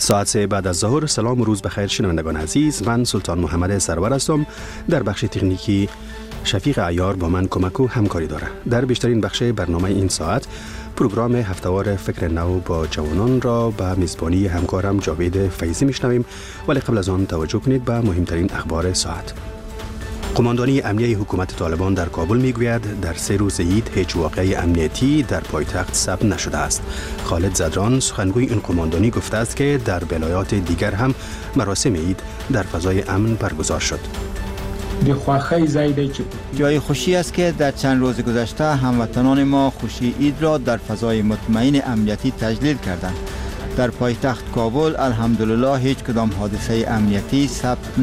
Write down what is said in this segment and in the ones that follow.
ساعت 3 بعد از ظهر. سلام و روز بخیر شنوندگان عزیز. من سلطان محمد سرور هستم. در بخش تکنیکی شفیق عیار با من کمک و همکاری داره. در بیشترین بخش برنامه این ساعت پروگرام هفته‌وار فکر نو با جوانان را به میزبانی همکارم جاوید فیضی میشنویم، ولی قبل از آن توجه کنید به مهمترین اخبار ساعت. قماندانی امنیه حکومت طالبان در کابل میگوید در 3 روز عید هیچ واقعه امنیتی در پایتخت ثبت نشده است. خالد زدران سخنگوی این قماندانی گفته است که در ولایات دیگر هم مراسم عید در فضای امن برگزار شد. جای خوشی است که در چند روز گذشته هموطنان ما خوشی عید را در فضای مطمئن امنیتی تجلیل کردند. در پایتخت کابل الحمدلله هیچ کدام حادثه امنیتی ثبت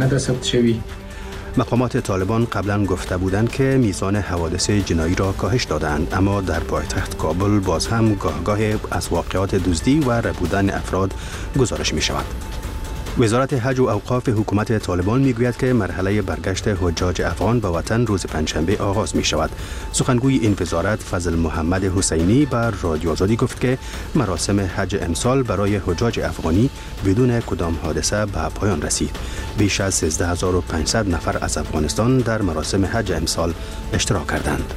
نشد. مقامات طالبان قبلا گفته بودند که میزان حوادث جنایی را کاهش دادند، اما در پایتخت کابل باز هم گاه از واقعات دزدی و ربودن افراد گزارش می شود. وزارت حج و اوقاف حکومت طالبان میگوید که مرحله برگشت حجاج افغان به وطن روز پنجشنبه آغاز می شود. سخنگوی این وزارت فضل محمد حسینی بر رادیو آزادی گفت که مراسم حج امسال برای حجاج افغانی بدون کدام حادثه به پایان رسید. بیش از 13500 نفر از افغانستان در مراسم حج امسال اشتراک کردند.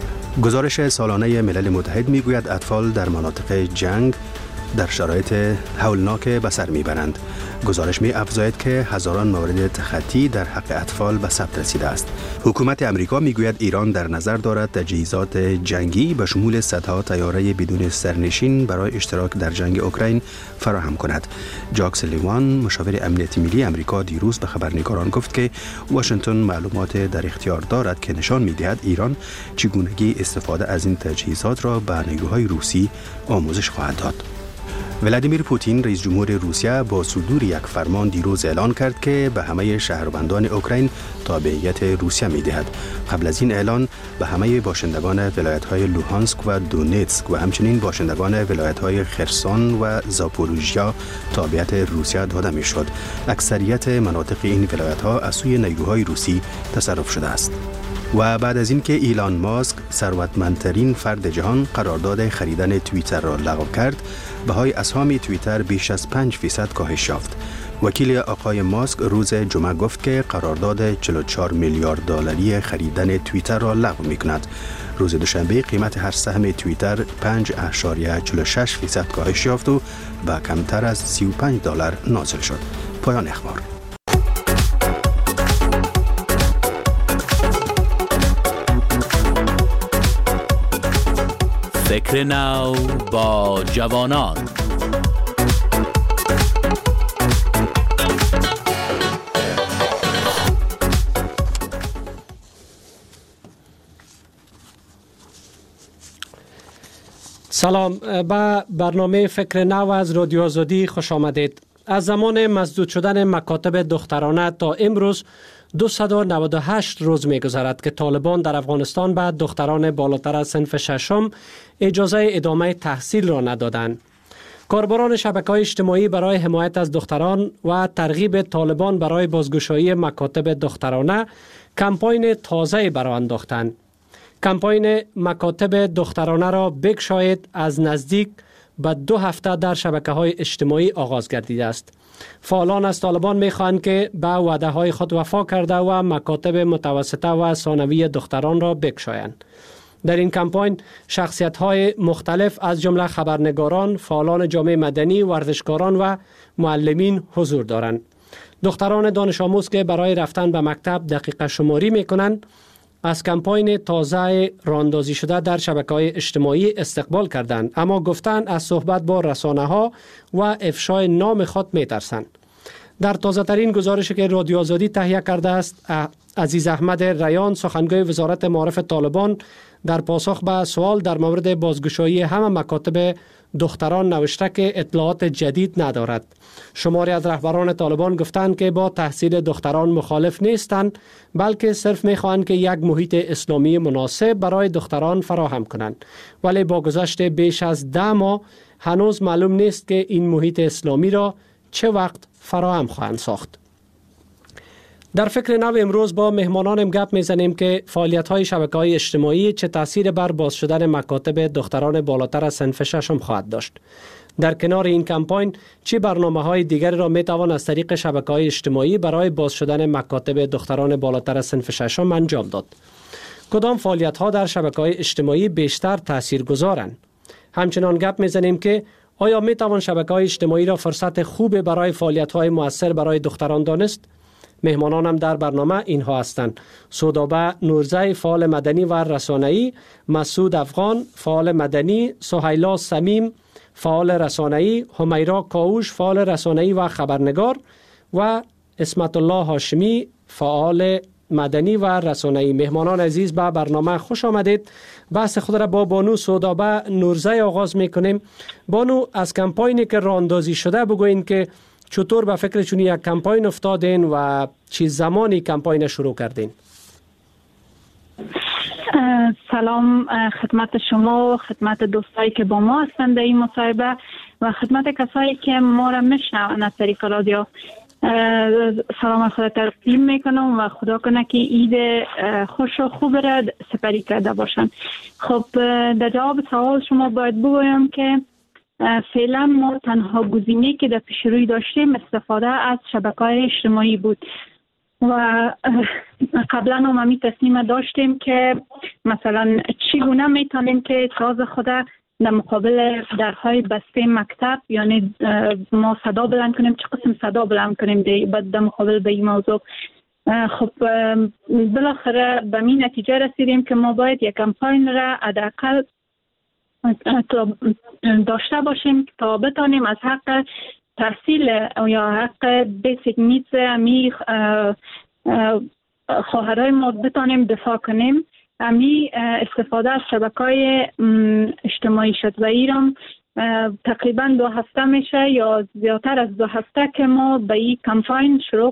گزارش سالانه ملل متحد میگوید اطفال در مناطق جنگ در شرایط هولناک به سر میبرند. گزارش می افزاید که هزاران مورد تخطی در حق اطفال به ثبت رسیده است. حکومت امریکا میگوید ایران در نظر دارد تجهیزات جنگی به شمول صدها طیاره بدون سرنشین برای اشتراک در جنگ اوکراین فراهم کند. جاک سلیوان مشاور امنیت ملی امریکا دیروز به خبرنگاران گفت که واشنگتن معلومات در اختیار دارد که نشان میدهد ایران چگونگی استفاده از این تجهیزات را به نیروهای روسی آموزش خواهد داد. ولادیمیر پوتین رئیس جمهور روسیه با صدور یک فرمان دیروز اعلان کرد که به همه شهروندان اوکراین تابعیت روسیه می‌دهد. قبل از این اعلان به همه باشندگان ولایت‌های لوهانسک و دونتسک و همچنین باشندگان ولایت‌های خرسون و زاپوروژیا تابعیت روسیه داده می‌شد. اکثریت مناطق این ولایت‌ها از سوی نیروهای روسی تصرف شده است. و بعد از اینکه ایلان ماسک ثروتمندترین فرد جهان قرارداد خریدن توییتر را لغو کرد، بهای اسهام توییتر بیش از 5% کاهش یافت. وکیل آقای ماسک روز جمعه گفت که قرارداد 44 میلیارد دلاری خریدن توییتر را لغو می‌کند. روز دوشنبه قیمت هر سهم توییتر 5.46% کاهش یافت و به کمتر از $35 نازل شد. پایان اخبار. فکر نو با جوانان. سلام، به برنامه فکر نو از رادیو آزادی خوش آمدید. از زمان مسدود شدن مکاتب دخترانه تا امروز 298 روز می‌گذرد که طالبان در افغانستان به دختران بالاتر از صنف ششم اجازه ادامه تحصیل را ندادند. کاربران شبکه‌های اجتماعی برای حمایت از دختران و ترغیب طالبان برای بازگشایی مکاتب دخترانه کمپاین تازه برآورده انداختند. کمپاین مکاتب دخترانه را بگشایید از نزدیک به 2 هفته در شبکه‌های اجتماعی آغاز گردیده است. فعالان از طالبان می‌خواهند که به وعده‌های خود وفا کرده و مکاتب متوسطه و ثانوی دختران را بگشایند. در این کمپاین شخصیت‌های مختلف از جمله خبرنگاران، فعالان جامعه مدنی، ورزشکاران و معلمین حضور دارند. دختران دانش آموز که برای رفتن به مکتب دقیقه شماری می‌کنند، از کمپاین تازه راهاندازی شده در شبکه‌های اجتماعی استقبال کردند، اما گفتند از صحبت با رسانه‌ها و افشای نام خود می‌ترسند. در تازه‌ترین گزارشی که رادیو آزادی تهیه کرده است، عزیز احمد ریان سخنگوی وزارت معارف طالبان در پاسخ به سوال در مورد بازگشایی همه مکاتب دختران نوشته که اطلاعات جدید ندارد. شماری از رهبران طالبان گفتند که با تحصیل دختران مخالف نیستند، بلکه صرف می‌خواهند که یک محیط اسلامی مناسب برای دختران فراهم کنند. ولی با گذشت بیش از 10 ماه هنوز معلوم نیست که این محیط اسلامی را چه وقت فراهم خواهند ساخت. در فکر نو امروز با مهمانانم گپ میزنیم که فعالیت‌های شبکه‌های اجتماعی چه تأثیر بر باز شدن مکاتب دختران بالاتر از صنف ششم خواهد داشت. در کنار این کمپاین چه برنامه‌های دیگری را می‌توان از طریق شبکه‌های اجتماعی برای باز شدن مکاتب دختران بالاتر از صنف ششم انجام داد؟ کدام فعالیت‌ها در شبکه‌های اجتماعی بیشتر تاثیرگذارند؟ همچنان گپ می‌زنیم که آیا می‌توان شبکه‌های اجتماعی را فرصت خوب برای فعالیت‌های مؤثر برای دختران دانست؟ مهمانانم در برنامه اینها هستند: سودابه نورزی، فعال مدنی و رسانه‌ای، مسعود افغان، فعال مدنی، سهیلا سمیم، فعال رسانه‌ای، همیرا کاوش، فعال رسانه‌ای و خبرنگار، و اسمت الله هاشمی، فعال مدنی و رسانه‌ای. مهمانان عزیز، به برنامه خوش آمدید. بحث خود را با بانو سودابه نورزی آغاز می‌کنیم. بانو، از کمپاینی که راه اندازی شده بگوین که چطور به فکرتون یک کمپاین افتادین و چه زمانی کمپاین شروع کردین؟ سلام خدمت شما و خدمت دوستایی که با ما هستند در این مصاحبه و خدمت کسایی که ما را میشنوند از طریق رادیو. سلام خدا تقدیم میکنم و خدا کنه که عید خوش و خوب را سپری کرده باشن. خب در جواب سوال شما باید بگویم که فعلا ما تنها گزینه‌ای که در پیش روی داشتیم استفاده از شبکه‌های اجتماعی بود و قبلا هم همی تصمیم داشتیم که مثلا چگونه میتونیم که ساز خود در مقابل درهای بسته مکتب، یعنی ما صدا بلند کنیم، چه قسم صدا بلند کنیم در مقابل به این موضوع. خب بالاخره به این نتیجه رسیدیم که ما باید یک کمپاین را حداقل داشته باشیم تا بتانیم از حق تحصیل یا حق بیسیک نیدز امی خواهرای ما بتانیم دفاع کنیم. امی استفاده از شبکه‌های اجتماعی شد و ایران تقریبا 2 هفته میشه یا زیادتر از 2 هفته که ما به این کمپاین شروع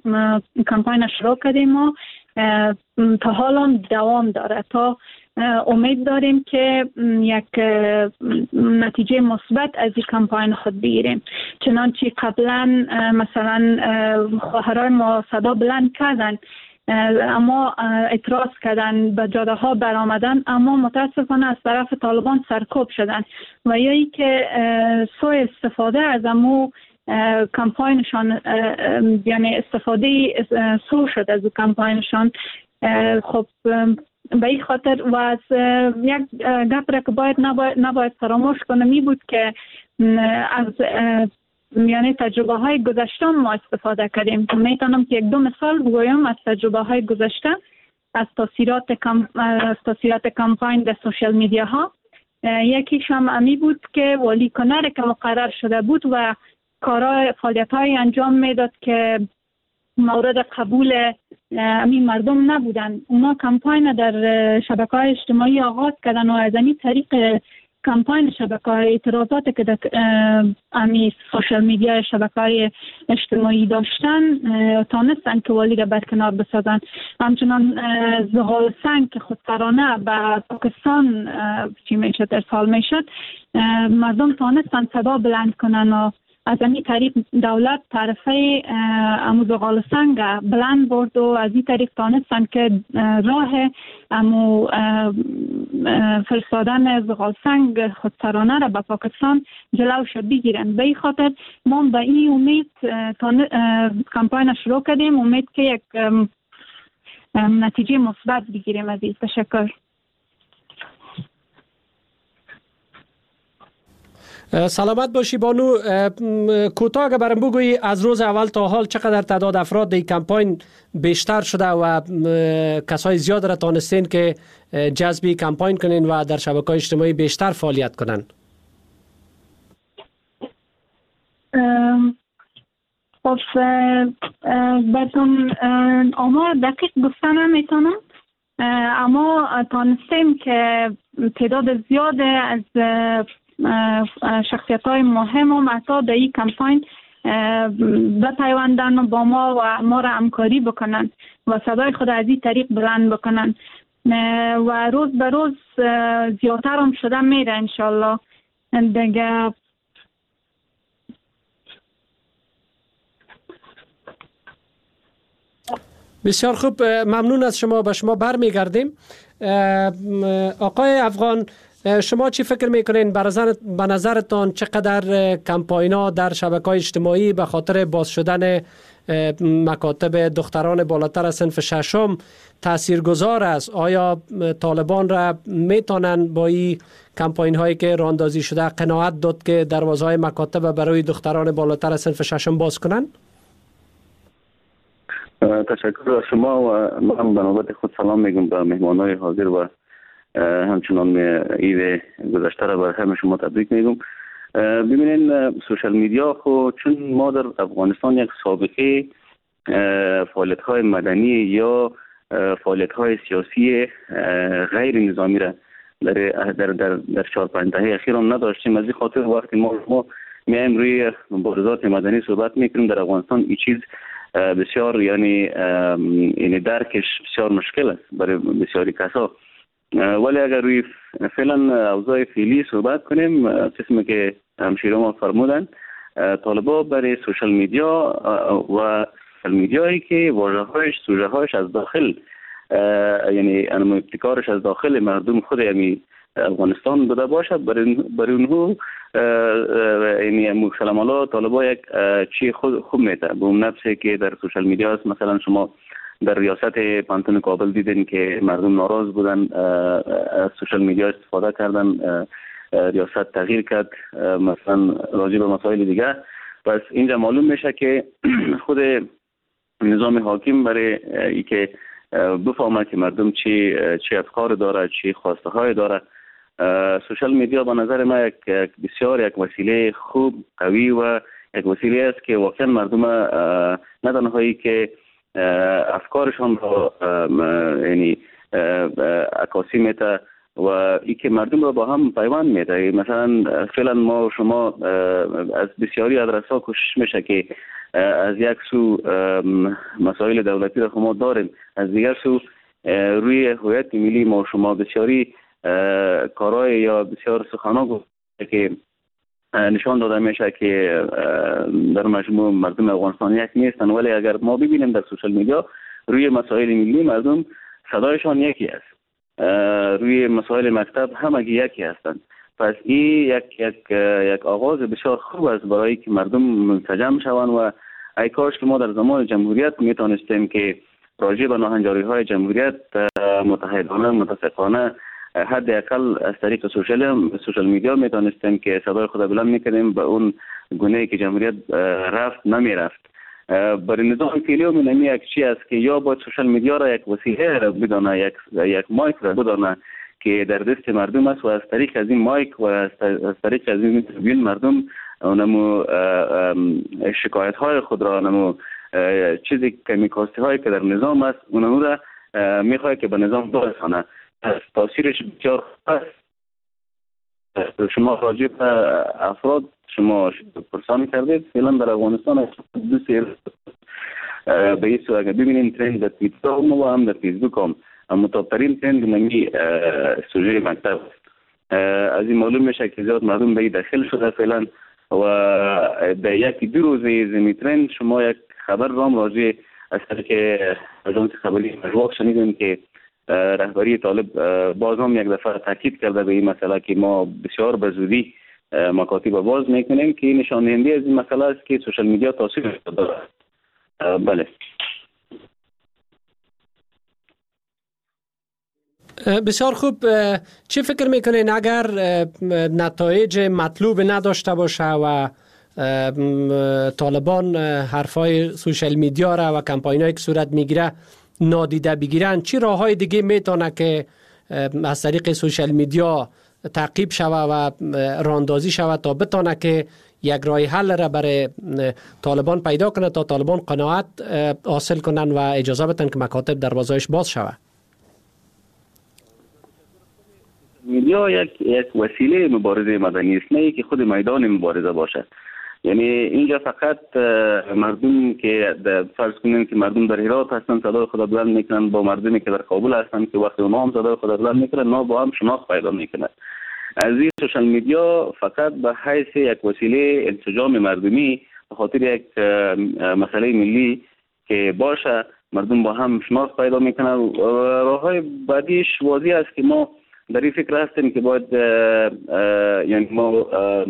کردیم و تا حالا دوام داره. تا امید داریم که یک نتیجه مثبت از این کمپاین خود بگیریم. چنانچه قبلا مثلا خواهرای ما صدا بلند کردن اما اعتراض کردن، به جاده ها برآمدن، اما متاسفانه از طرف طالبان سرکوب شدن و یا ای که سوء استفاده از امو کمپاینشان، یعنی استفاده سو شد از کمپاینشان. خب به این خاطر و از یک گپ را که نباید فراموش کنم می بود که از یعنی تجربه های گذشته ما استفاده کردیم. میتونم که 1-2 مثال بگویم از تجربه های گذشته، از تاثیرات کمپاین در سوشال میدیا ها. یکیش هم امی بود که ولی کنر که مقرر شده بود و فعالیت های انجام میداد که مورد قبول همین مردم نبودن. اونا کمپاین در شبکه‌های اجتماعی آغاز کردن و از این طریق کمپاین شبکه‌های اعتراضات که در همین سوشال میدیا شبکه‌های اجتماعی داشتن تانستن که والی را برکنار بسازن. همچنان زغال سنگ که خودسرانه به پاکستان چی میشد ارسال میشد، مردم تانستن صدا بلند کنن و از این طریق دولت طرفه امو زغال سنگ بلند برد و از این طریق تانستن که راه امو فرستادن زغال سنگ خودسرانه را به پاکستان جلوش بگیرن. به این خاطر ما به این امید کمپاین شروع کردیم، امید که یک نتیجه مثبت بگیریم. عزیز تشکر. سلامت باشی بانو. کوتاه اگه برام بگویی از روز اول تا حال چقدر تعداد افراد در کمپاین بیشتر شده و کسای زیاد را تانستین که جذبی کمپاین کنین و در شبکه‌های اجتماعی بیشتر فعالیت کنن؟ خب براتون آمار دقیق گفتن نمیتونم، اما تانستیم که تعداد زیاد از شخصیت‌های مهم و حتی در این کمپاین بپیوندن با ما و ما را همکاری بکنن و صدای خود از این طریق بلند بکنن و روز به روز زیادتر هم شده میره انشالله دیگه. بسیار خوب، ممنون از شما. به شما برمیگردیم. آقای افغان، شما چی فکر میکنین به نظرتان چقدر کمپاین‌ها در شبکه‌های اجتماعی به خاطر باز شدن مکاتب دختران بالاتر از صنف ششم تاثیرگذار است؟ آیا طالبان را میتونن با این کمپاین هایی که راهاندازی شده قناعت داد که دروازه های مکاتب برای دختران بالاتر از صنف ششم باز کنن؟ تشکر از شما و من به نوبت خود سلام میگم به مهمانای حاضر و همچنان عید گذشته را به همه شما تبریک میگم. ببینین سوشال میدیا خود چون ما در افغانستان یک سابقه فعالیت های مدنی یا فعالیت های سیاسی غیر نظامی را در 4-5 دهه اخیر هم نداشتیم. از این خاطر وقتی ما میایم روی مبارزات مدنی صحبت میکنیم در افغانستان این چیز بسیار یعنی درکش بسیار مشکل است برای بسیاری کسا. ولی اگر روی فعلا اوضاع فعلی صحبت کنیم، قسمی که همشیره ما فرمودن، طالبا برای سوشال میدیا و سوشال میدیایی که واژه‌هایش سوژه‌هایش از داخل یعنی ابتکارش از داخل مردم خود افغانستان بوده باشد، برای اونها یعنی سلام طالبا یک چی خوب میده به اون نفسی که در سوشال میدیا است. مثلا شما در ریاست پانتون کابل دیدین که مردم ناراض بودن، از سوشال میدیا استفاده کردن، ریاست تغییر کرد، مثلا راجع به مسائل دیگه. پس اینجا معلوم میشه که خود نظام حاکم برای اینکه بفهمه که مردم چی افکار داره، چی خواسته های داره، سوشال میدیا به نظر ما یک وسیله خوب، قوی و یک وسیله است که واقعا مردم نه تنهایی که افکارشان را یعنی عکاسی میده و ای که مردم را با هم پیوند میده. مثلا فعلا ما و شما از بسیاری ادرس‌ها کوشش میشه که از یک سو مسائل دولتی را ما داریم، از دیگر سو روی هویت ملی ما و شما بسیاری کارهای یا بسیار سخنان گفته که نشان داده میشه که در مجموع مردم افغانستان یک نیستن. ولی اگر ما ببینیم در سوشال میدیا روی مسائل ملی مردم صدایشان یکی است، روی مسائل مکتب همگی یکی هستند. پس این یک آغاز بسیار خوب است برای که مردم منسجم شوند و ای کاش که ما در زمان جمهوریت میتونستیم که راجع به ناهنجاری های جمهوریت متحدانه متفقانه حداقل از طریق سوشال میدیا میتونستیم که صدای خود بلند میکنیم به اون گونه‌ای که جمهوریت رفت نمیرفت. برای نظام فعلی هم یک چیز است که یا باید سوشال میدیا را یک وسیله را بدانه، یک مایک را بدانه که در دست مردم است و از طریق از این مایک و از طریق از این تریبیون مردم اونمو شکایت های خود را، اونمو چیزی کمیکاستی هایی که در نظام است اونمو را میخواد که به نظام برسانه. تاثیرش بسیار است. شما راجع به افراد شما پرسان کردید، فعلا در افغانستان به این صورت اگر ببینید ترند در توییتر و هم در فیسبوک هم متابترین ترند نمی سوژه مکتب از این معلوم میشه که زیاد مردم به این داخل شده فعلا و در یکی 2 روزه زمین ترند شما یک خبر رام راجع از طریق اژانس خبری مجواق شنیدیم که رهبری طالب باز هم یک دفعه تاکید کرده به این مسئله که ما بسیار به زودی مکاتب باز میکنیم که نشان دهنده از این مسئله است که سوشال میدیا تاثیر داره. بله. بسیار خوب. چه فکر میکنین اگر نتایج مطلوب نداشته باشه و طالبان حرفای سوشال میدیا را و کمپاینایی که صورت میگیره نادیده بگیرن، چی راههای دیگه میتونه که از طریق سوشال میدیا تعقیب شوه و راندازی شوه تا بتونه که یک راه حل را برای طالبان پیدا کنه تا طالبان قناعت حاصل کنن و اجازه بدن که مکاتب دروازه‌اش باز شوه؟ میدیا یک وسیله مبارزه مدنی است، نه که خود میدان مبارزه باشه. یعنی اینجا فقط مردم که فرض کنیم که مردم در هرات هستن صدای خود بلند میکنن با مردمی که در کابل هستن که وقتی اونها هم صدای خود بلند میکنن اونا با هم شناخت پیدا میکنن. از این سوشال میدیا فقط به حیث یک وسیله انسجام مردمی به خاطر یک مسئله ملی که باشه مردم با هم شناخت پیدا میکنن. راههای بعدیش واضح است که ما در این فکر هستیم که باید یعنی ما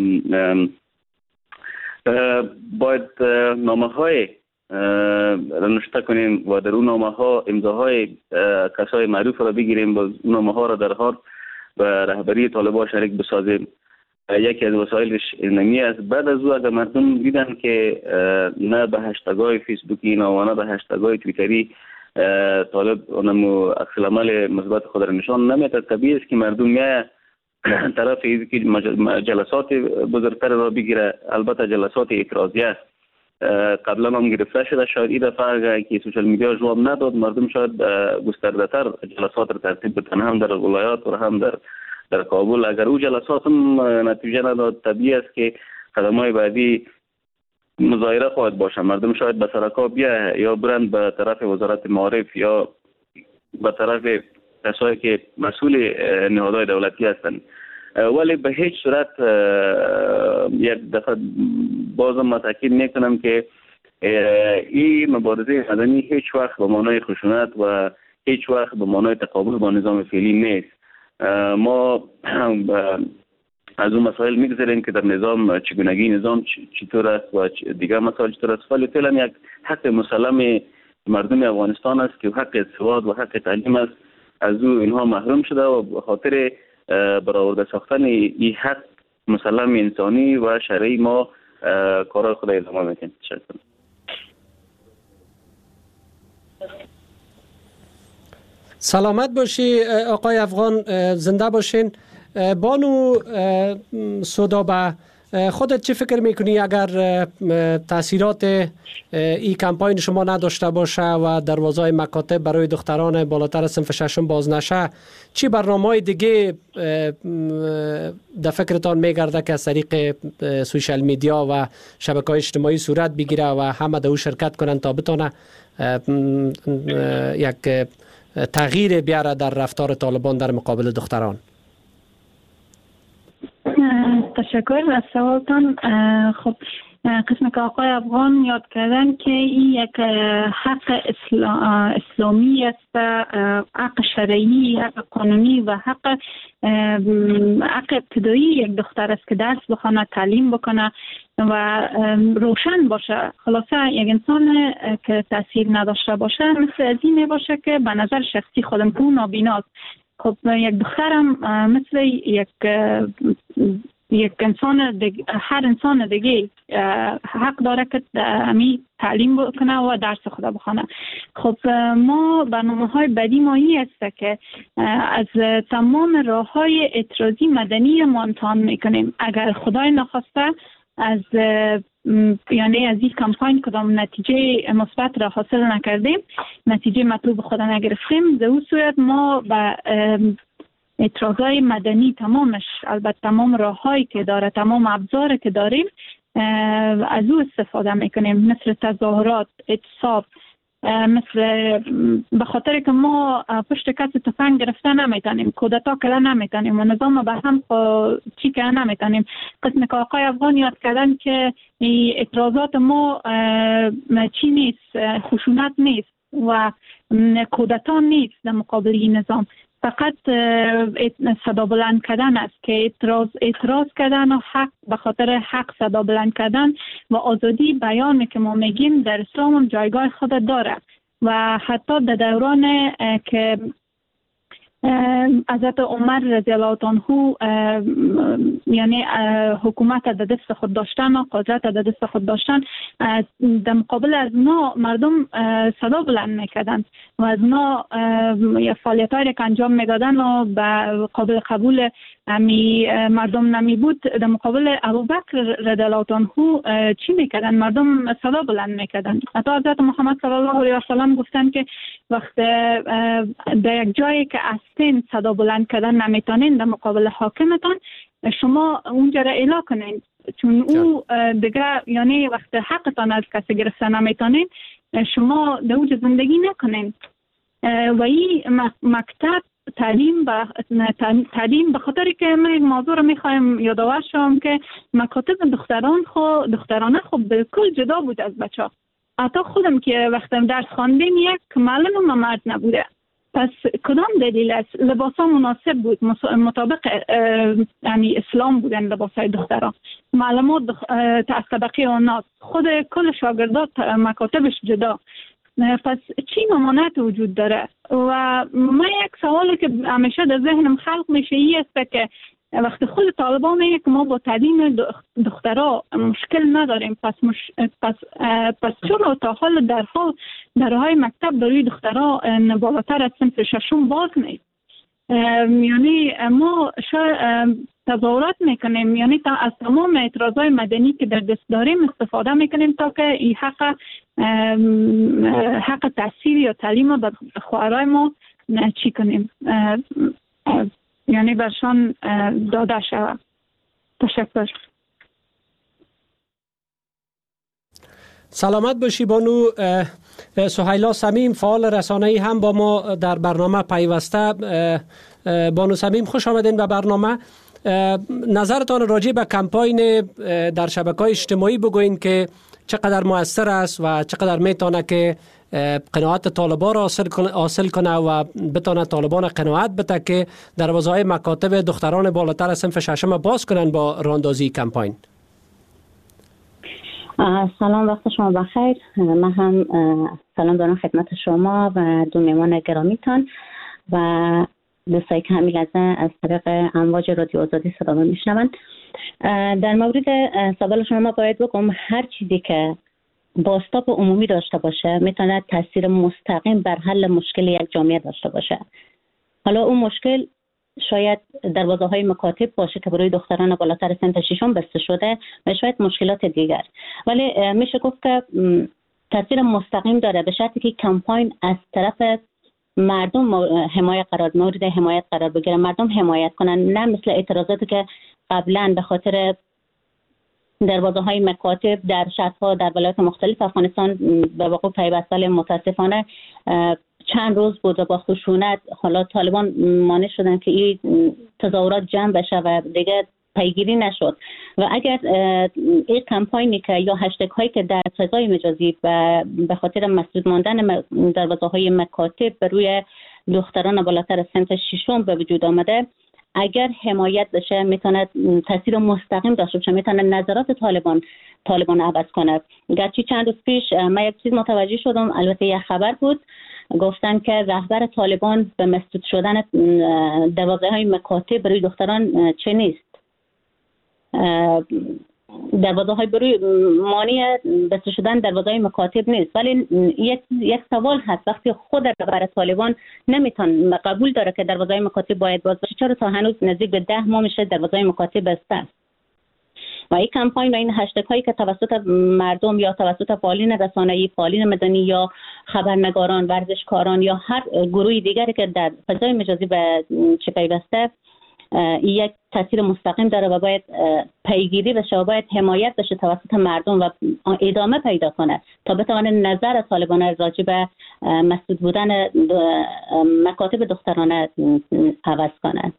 باید نامه های نوشته کنیم و در اون نامه ها امضاهای کسای معروف را بگیریم و اون نامه ها را در حال به رهبری طالبان شریک بسازیم. یکی از وسایلش اینمی است. بعد از او اگر مردم دیدن که نه به هشتگ‌های فیسبوکی نه به هشتگ‌های توییتری طالب اونمو عکس العمل مثبت خود را نشان نمیده، طبیعی است که مردم میاد طرف که جلسات بزرگتر را بگیره. البته جلسات اعتراضی است. قبلا هم گرفته شده، شاید این دفعه که سوشال میدیا جواب نداد مردم شاید گسترده تر جلسات را ترتیب بدن، هم در ولایات و هم در کابل. اگر او جلسات هم نتیجه نداد طبیعی است که قدم‌های بعدی مظاهره خواهد باشه. مردم شاید به سرکا بیا یا برند به طرف وزارت معارف یا به طرف کسایی که مسئول نهادهای دولتی هستند، ولی به هیچ صورت یک دفعه بازم ما تاکید میکنم که این مبارزه مدنی هیچ وقت به معنای خشونت و هیچ وقت به معنای تقابل با نظام فعلی نیست. ما از اون مسائل میگذاریم که در نظام چگونگی نظام چطور است و دیگر مسائل چطور است، ولی فعلا یک حق مسلم مردم افغانستان است که حق سواد و حق تعلیم است. از او اینها محروم شده و به خاطر برآورده ساختن این حق مسلم انسانی و شرعی ما کارهای خود ادامه میکنیم. تشکر. سلامت باشی آقای افغان، زنده باشین. بانو سودابه، خودت چه فکر میکنی اگر تاثیرات این کمپاین شما نداشته باشه و دروازه‌های مکاتب برای دختران بالاتر از صنف ششم باز نشه، چی برنامه‌های دیگه در فکرتان میگرده که از طریق سوشال میدیا و شبکه‌های اجتماعی صورت بگیره و همه در او شرکت کنن تا بتونه یک تغییر بیاره در رفتار طالبان در مقابل دختران؟ تشکر از سوالتان. خب قسم که آقای افغان یاد کردن که این یک حق اسلامی است، حق شرعی، حق قانونی و حق ابتدایی یک دختر است که درس بخونه، تعلیم بکنه و روشن باشه. خلاصه یک انسان که تاثیر نداشته باشه مثل از این باشه که به نظر شخصی خودم که نابیناست. خب یک دخترم مثل یک انسان هر انسان دیگه حق داره که تعلیم بکنه و درس خدا بخونه. خب ما برنامه‌های بعدی ما این است که از تمام راه‌های اعتراضی مدنی ما امتحان میکنیم. اگر خدای نخواسته از یعنی از این کمپاین کدام نتیجه مثبت را حاصل نکردیم، نتیجه مطلوب خدا نگرفتیم، در اون صورت ما به اعتراضای مدنی تمامش، البته تمام راه‌هایی که داره، تمام ابزاری که داریم از او استفاده میکنیم، مثل تظاهرات، اعتصاب، مثل به خاطر که ما پشت کسی تفنگ گرفته نمیتونیم، کودتا کلا نمیتونیم و نظام به هم چی که نمیتونیم. قسم که آقای افغان یاد کردن که اعتراضات ما چی نیست، خشونت نیست و کودتا نیست در مقابل این نظام، فقط صدا بلند کردن است که اعتراض کردن و حق به خاطر حق صدا بلند کردن و آزادی بیان که ما میگیم در اسلام جایگاه خود داره و حتی در دوران که حضرت عمر رضی الله عنه یعنی حکومت در دست خود داشتن و قدرت در دست خود داشتن، در مقابل از اونا مردم صدا بلند میکردن و از اونا فعالیت‌هایی که انجام میدادن و به قابل قبول مردم نمی بود. در مقابل ابوبکر رضی الله عنه چی میکردن؟ مردم صدا بلند میکردن. حتی حضرت محمد صلی الله علیه و سلم گفتن که وقت در یک جایی که هستین صدا بلند کردن نمیتونین در مقابل حاکمتان، شما اونجا را اعلام کنین، چون او دیگه یعنی وقت حقتان از کسی گرفته نمیتونین شما در اونجا زندگی نکنین. و این مکتب تعلیم به خاطر که من یک موضوع رو میخوایم یادآور شوم که مکاتب دخترانه خب بالکل جدا بود از بچه ها. حتی خودم که وقتی درس خواندیم یک معلم مرد نبوده پس کدام دلیل است؟ لباس ها مناسب بود، مطابق یعنی اسلام بودن لباس های دختران. معلومات از طبقه آنات، خود کل شاگردات مکاتبش جدا. پس چی ممانعت وجود داره؟ و من یک سوالی که همیشه در ذهنم خلق میشه این است که وقتی خود طالبان میگه که ما با تعلیم دخترها مشکل نداریم، پس چرا تا حال درهای مکتب برای دخترها بالاتر از صنف ششم باز نیست؟ یعنی ما تظاهرات میکنیم، یعنی از تمام اعتراضای مدنی که در دست داریم استفاده میکنیم تا که این حق تحصیل یا تعلیم به خواهرای ما چی کنیم، یعنی برشان داده شود. تشکر. سلامت باشی بانو. سهیلا صمیم فعال رسانه‌ای هم با ما در برنامه پیوسته. بانو صمیم خوش آمدین به برنامه. نظرتان راجع به کمپاین در شبکه‌های اجتماعی بگوین که چقدر مؤثر است و چقدر میتونه که قناعت طالبان را حاصل کنه و بتونه طالبان قناعت بده که دروازه‌های مکاتب دختران بالاتر از صنف ششم باز کنن با راهاندازی کمپاین. سلام، وقت شما بخیر. من هم سلام دارم خدمت شما و دو مهمان گرامیتان و دوستایی که همین لحظه از طریق امواج رادیو آزادی صدا میشنوند. در مورد سوال شما باید بگم هر چیزی که بازتاب عمومی داشته باشه میتونه تاثیر مستقیم بر حل مشکل یک جامعه داشته باشه. حالا اون مشکل شاید دروازه‌های مکاتب باشه که برای دختران بالاتر صنف ششم بسته شده و شاید مشکلات دیگر، ولی میشه گفت که تاثیر مستقیم داره به شرطی که کمپاین از طرف مردم مورد حمایت قرار بگیره، مردم حمایت کنن، نه مثل اعتراضاتی که قبلا به خاطر دروازه‌های مکاتب در شهرها در ولایات مختلف افغانستان به وقوع پیوست، ولی متاسفانه چند روز بود و با خشونت حالا طالبان مانع شدن که این تظاهرات جمع بشه و دیگه پیگیری نشد. و اگر این کمپاینی که یا هشتگ هایی که در فضای مجازی به خاطر مسدود ماندن دروازه‌های مکاتب بر روی دختران بالاتر از صنف ششم به وجود آمده، اگر حمایت بشه میتونه تاثیر مستقیم داشته باشه، میتونه نظرات طالبان عوض کنه. گرچه چند روز پیش من یک چیز متوجه شدم، البته یک خبر بود، گفتن که رهبر طالبان به مسدود شدن دروازه‌های مکاتب برای دختران چه نیست، دروازه‌های برای مانع بسته شدن دروازه‌های مکاتب نیست، ولی یک سوال هست، وقتی خود رهبر طالبان نمیتونه قبول داره که دروازه‌های مکاتب باید باز باشه، چرا تا هنوز نزدیک به 10 ماه میشه دروازه‌های مکاتب بسته است؟ و این کمپاین و این هشتگ هایی که توسط مردم یا توسط فعالین رسانه‌ای، فعالین مدنی یا خبرنگاران، ورزشکاران یا هر گروه دیگری که در فضای مجازی به چه پیوسته، یک تاثیر مستقیم داره و باید پیگیری بشه و باید حمایت بشه توسط مردم و ادامه پیدا کنه تا بتونه نظر طالبان راجع به مسدود بودن مکاتب دخترانه عوض کنه.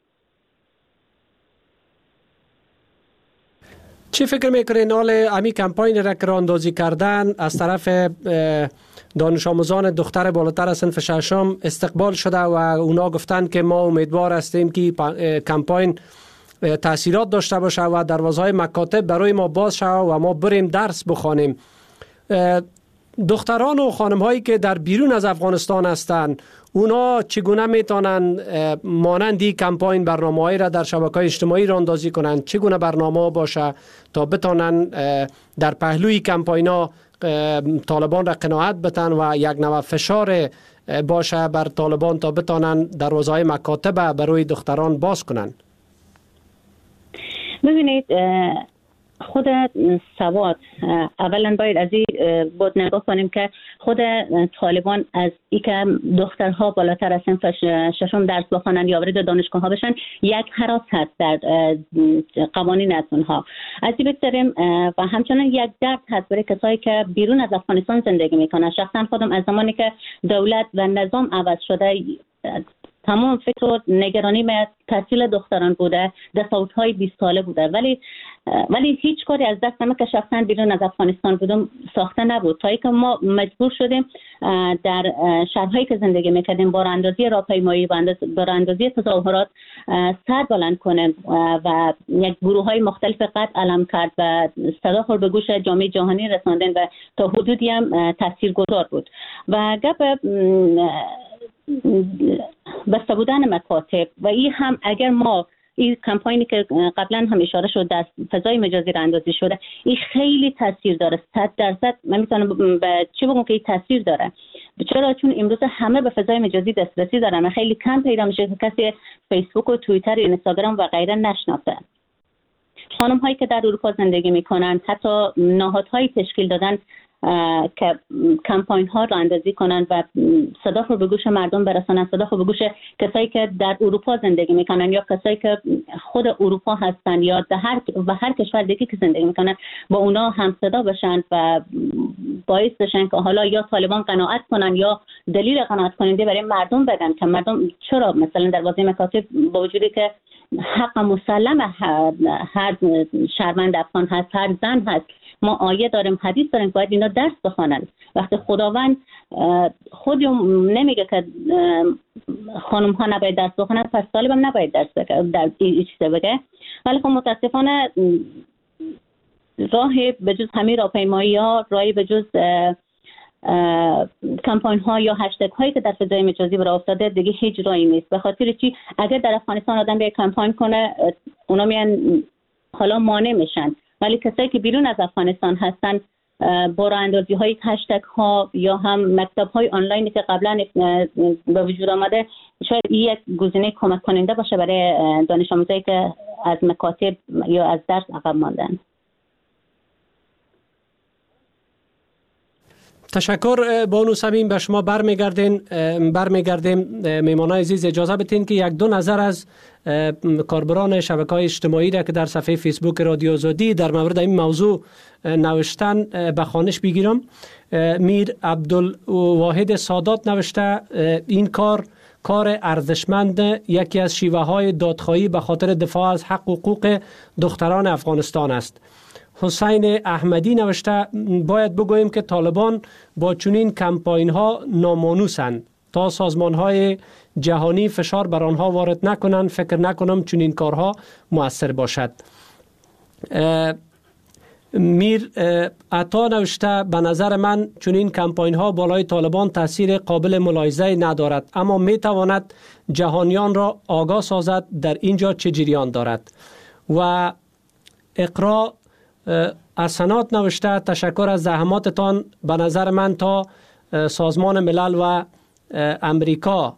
چی فکر میکنین حال امی کمپاین را که راهاندازی کردن از طرف دانش آموزان دختر بالاتر از صنف ششم استقبال شده و اونا گفتن که ما امیدوار هستیم که کمپاین تاثیرات داشته باشه و دروازه‌های مکاتب برای ما باز شود و ما بریم درس بخوانیم. دختران و خانم هایی که در بیرون از افغانستان هستند اونا چگونه میتونن مانندی کمپاین برنامه‌ای را در شبکه‌های اجتماعی راهاندازی کنند؟ چگونه برنامه باشه تا بتونن در پهلوی کمپاینا طالبان را قناعت بدن و یک نوع فشار باشه بر طالبان تا بتونن دروازه‌های مکاتب برای دختران باز کنن؟ ببینید، خود سواد اولا باید از این بود نگاه کنیم که خود طالبان از این که دخترها بالاتر از صنف ششم درس بخوانند یا وارد دانشگاه ها بشن یک هراس هست در قوانین از اونها. از این بگذاریم و همچنان یک درد هست برای کسایی که بیرون از افغانستان زندگی میکنن. شخصا خودم از زمانی که دولت و نظام عوض شده تمام فکر و نگرانی به تحصیل دختران بوده، دستاوردهای 20 ساله بوده، ولی هیچ کاری از دست ما که شخصا بیرون از افغانستان بودم ساخته نبود، تا اینکه ما مجبور شدیم در شهرهایی که زندگی میکردیم با راهاندازی راهپیمایی و با راهاندازی تظاهرات سر بلند کنیم و یک گروه های مختلف قد علم کرد و صدا خود به گوش جامعه جهانی رساندن و تا حدودی هم تاثیرگذار بود. و گپ بسته بودن مکاتب و این هم اگر ما این کمپاینی که قبلا هم اشاره شد در فضای مجازی راه اندازی شده، این خیلی تاثیر داره. 100% من میتونم به چی بگم که این تاثیر داره. چرا؟ چون امروز همه به فضای مجازی دسترسی دارن. خیلی کم پیدا میشه که کسی فیسبوک و توییتر، اینستاگرام و غیره نشناسه. خانم هایی که در اروپا زندگی میکنن حتی نهادهایی تشکیل دادن که کمپاین ها رو اندازی کنن و صدا رو به گوش مردم برسانن، صدا رو به گوش کسایی که در اروپا زندگی میکنن یا کسایی که خود اروپا هستن یا در هر کشور دیگه که زندگی میکنن، با اونا هم صدا بشن و باعث بشن که حالا یا طالبان قناعت کنن یا دلیل قناعت کننده برای مردم بدن که مردم چرا مثلا در بازی مکاتب با وجودی که حق مسلم هر شهروند افغان هست، هر زن هست، ما آیه داریم، حدیث داریم، باید اینا درس بخوانن. وقتی خداوند خود نمیگه که خانم ها نباید درس بخوانن، پس طالب هم نباید درس در این چیزه بگه. ولی خب متاسفانه راه به جز همین راهپیمایی ها، راهی به جز کمپاین ها یا هشتگ هایی که در فضای مجازی برای افتاده دیگه هیچ راهی نیست. به خاطر چی؟ اگر در افغانستان آدم به کمپاین کنه اونا میان حالا مانع میشن، ولی کسایی که بیرون از افغانستان هستن با راه اندازی های هشتگ ها یا هم مکتب های آنلاینی که قبلا به وجود آمده، شاید این یک گزینه کمک کننده باشه برای دانش آموزایی که از مکاتب یا از درس عقب ماندن. تشکر بانو صمیم. به شما برمیگردیم. میمانای عزیز اجازه بدین که یک دو نظر از کاربران شبکه‌های اجتماعی را که در صفحه فیسبوک رادیو آزادی در مورد این موضوع نوشتن به خوانش بگیرم. میر عبدالواحد سادات نوشته این کار ارزشمند، یکی از شیوه های دادخواهی به خاطر دفاع از حق و حقوق دختران افغانستان است. حسین احمدی نوشته باید بگوییم که طالبان با چنین کمپاین ها نامانوسند تا سازمان های جهانی فشار بر آنها وارد نکنند. فکر نکنم چنین کارها مؤثر باشد. میر عطا نوشته به نظر من چنین کمپاین ها بالای طالبان تاثیر قابل ملاحظه ندارد، اما می تواند جهانیان را آگاه سازد در اینجا چه جریان دارد. و اقرا اسناد نوشته تشکر از زحماتتان. به نظر من تا سازمان ملل و امریکا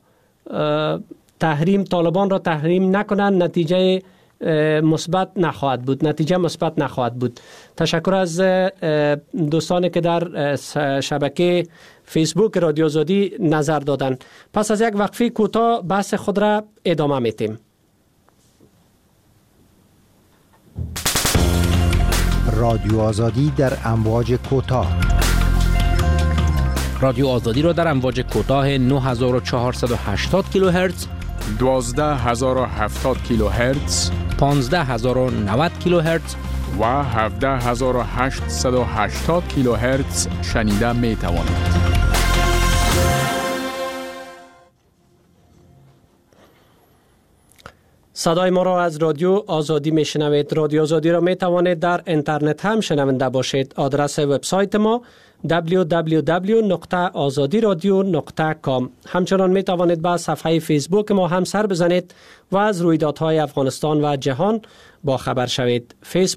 طالبان را تحریم نکنند نتیجه مثبت نخواهد بود. تشکر از دوستانی که در شبکه فیسبوک رادیو آزادی نظر دادند. پس از یک وقفه کوتاه بحث خود را ادامه میتیم. رادیو آزادی در امواج کوتاه. رادیو آزادی را در امواج کوتاه 9480 کیلوهرتز، 12070 کیلوهرتز، 15090 کیلوهرتز و 17880 کیلوهرتز شنیده می توانید. صدای ما را از رادیو آزادی می شنوید. رادیو آزادی را می توانید در اینترنت هم شنونده باشید. آدرس وبسایت ما www.azadiradio.com. همچنان می توانید به صفحه فیسبوک ما هم سر بزنید و از رویدادهای افغانستان و جهان با خبر شوید.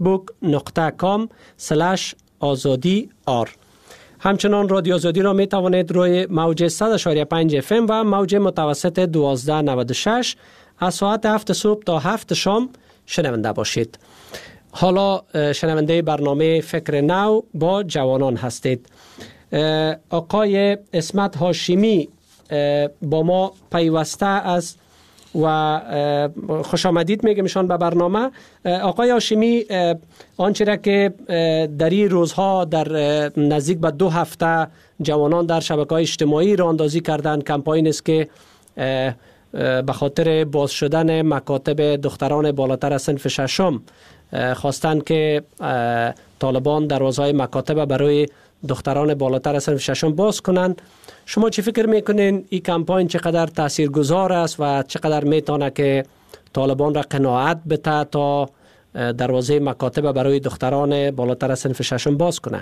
facebook.com/azadi.r. همچنان رادیو آزادی را می توانید روی موج 100.5 FM و موج متوسط 1296 از ساعت 7 صبح تا 7 شام شنونده باشید. حالا شنونده برنامه فکر نو با جوانان هستید. آقای اسمت هاشمی با ما پیوسته است و خوش آمدید میگمشان به برنامه. آقای هاشمی، آنچه را که در این روزها در نزدیک به 2 هفته جوانان در شبکه‌های اجتماعی راه اندازی کردند، کمپاین است که به خاطر باز شدن مکاتب دختران بالاتر از صنف ششم خواستند که طالبان دروازه‌های مکاتب برای دختران بالاتر از صنف ششم باز کنند. شما چی فکر میکنین این کمپاین چقدر تاثیرگذار است و چقدر میتونه که طالبان را قناعت بده تا دروازه مکاتب برای دختران بالاتر از صنف ششم باز کنه؟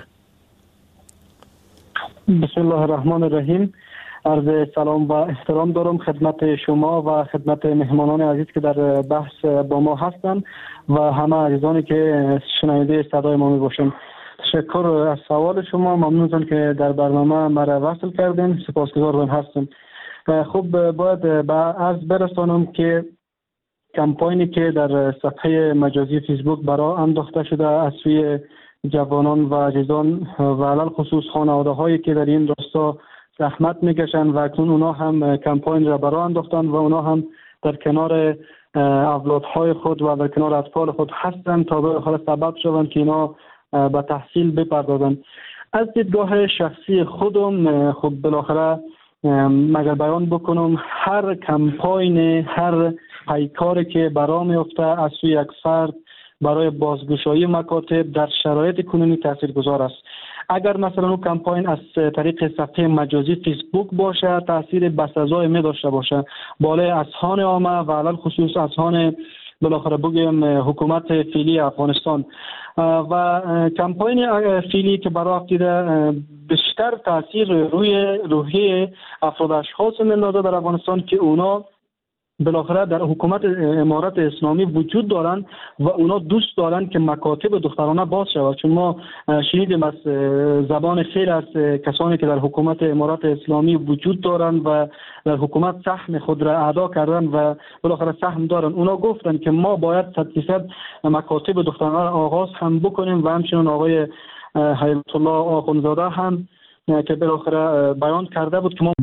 بسم الله الرحمن الرحیم. عرض سلام و احترام دارم خدمت شما و خدمت مهمانان عزیز که در بحث با ما هستند و همه عزیزانی که شنونده صدای ما می باشند. تشکر از سوال شما. ممنونم که در برنامه مرا وصل کردین. سپاسگزارم هستم. خب باید به عرض برسانم که کمپاینی که در صفحه مجازی فیسبوک برای انداخته شده از سوی جوانان و عزیزان و علل خصوص خانواده هایی که در این راستا زحمت میکشند و اکنون اونا هم کمپاین را برای انداختن و اونا هم در کنار اولادهای خود و در کنار اطفال خود هستند تا به خاطر سبب شوند که اینا به تحصیل بپردازند. از دیدگاه شخصی خودم خب بالاخره مگر بیان بکنم هر کمپاین، هر پیکاری که برای میفته از سوی یک فرد برای بازگشایی مکاتب در شرایط کنونی تاثیرگذار است. اگر مثلا اون کمپاین از طریق صفحه مجازی فیسبوک باشه تاثیر بسزای می داشته باشه بالای اذهان عامه و علل خصوص اذهان بالاخره بگیم حکومت فعلی افغانستان و کمپاین فعلی که برای افتیده بیشتر تاثیر روی روحی افراد اشخاص میندازه در افغانستان که اونا بالاخره در حکومت امارت اسلامی وجود دارند و اونا دوست دارند که مکاتب دخترانه باز شود. چون ما شنیدیم از زبان خیلی از کسانی که در حکومت امارت اسلامی وجود دارند و در حکومت سهم خود را ادا کردن و بالاخره سهم دارند، اونا گفتند که ما باید 100% مکاتب دخترانه آغاز هم بکنیم و همچنین آقای هیبت الله آخوندزاده هم که بالاخره بیان کرده بود که ما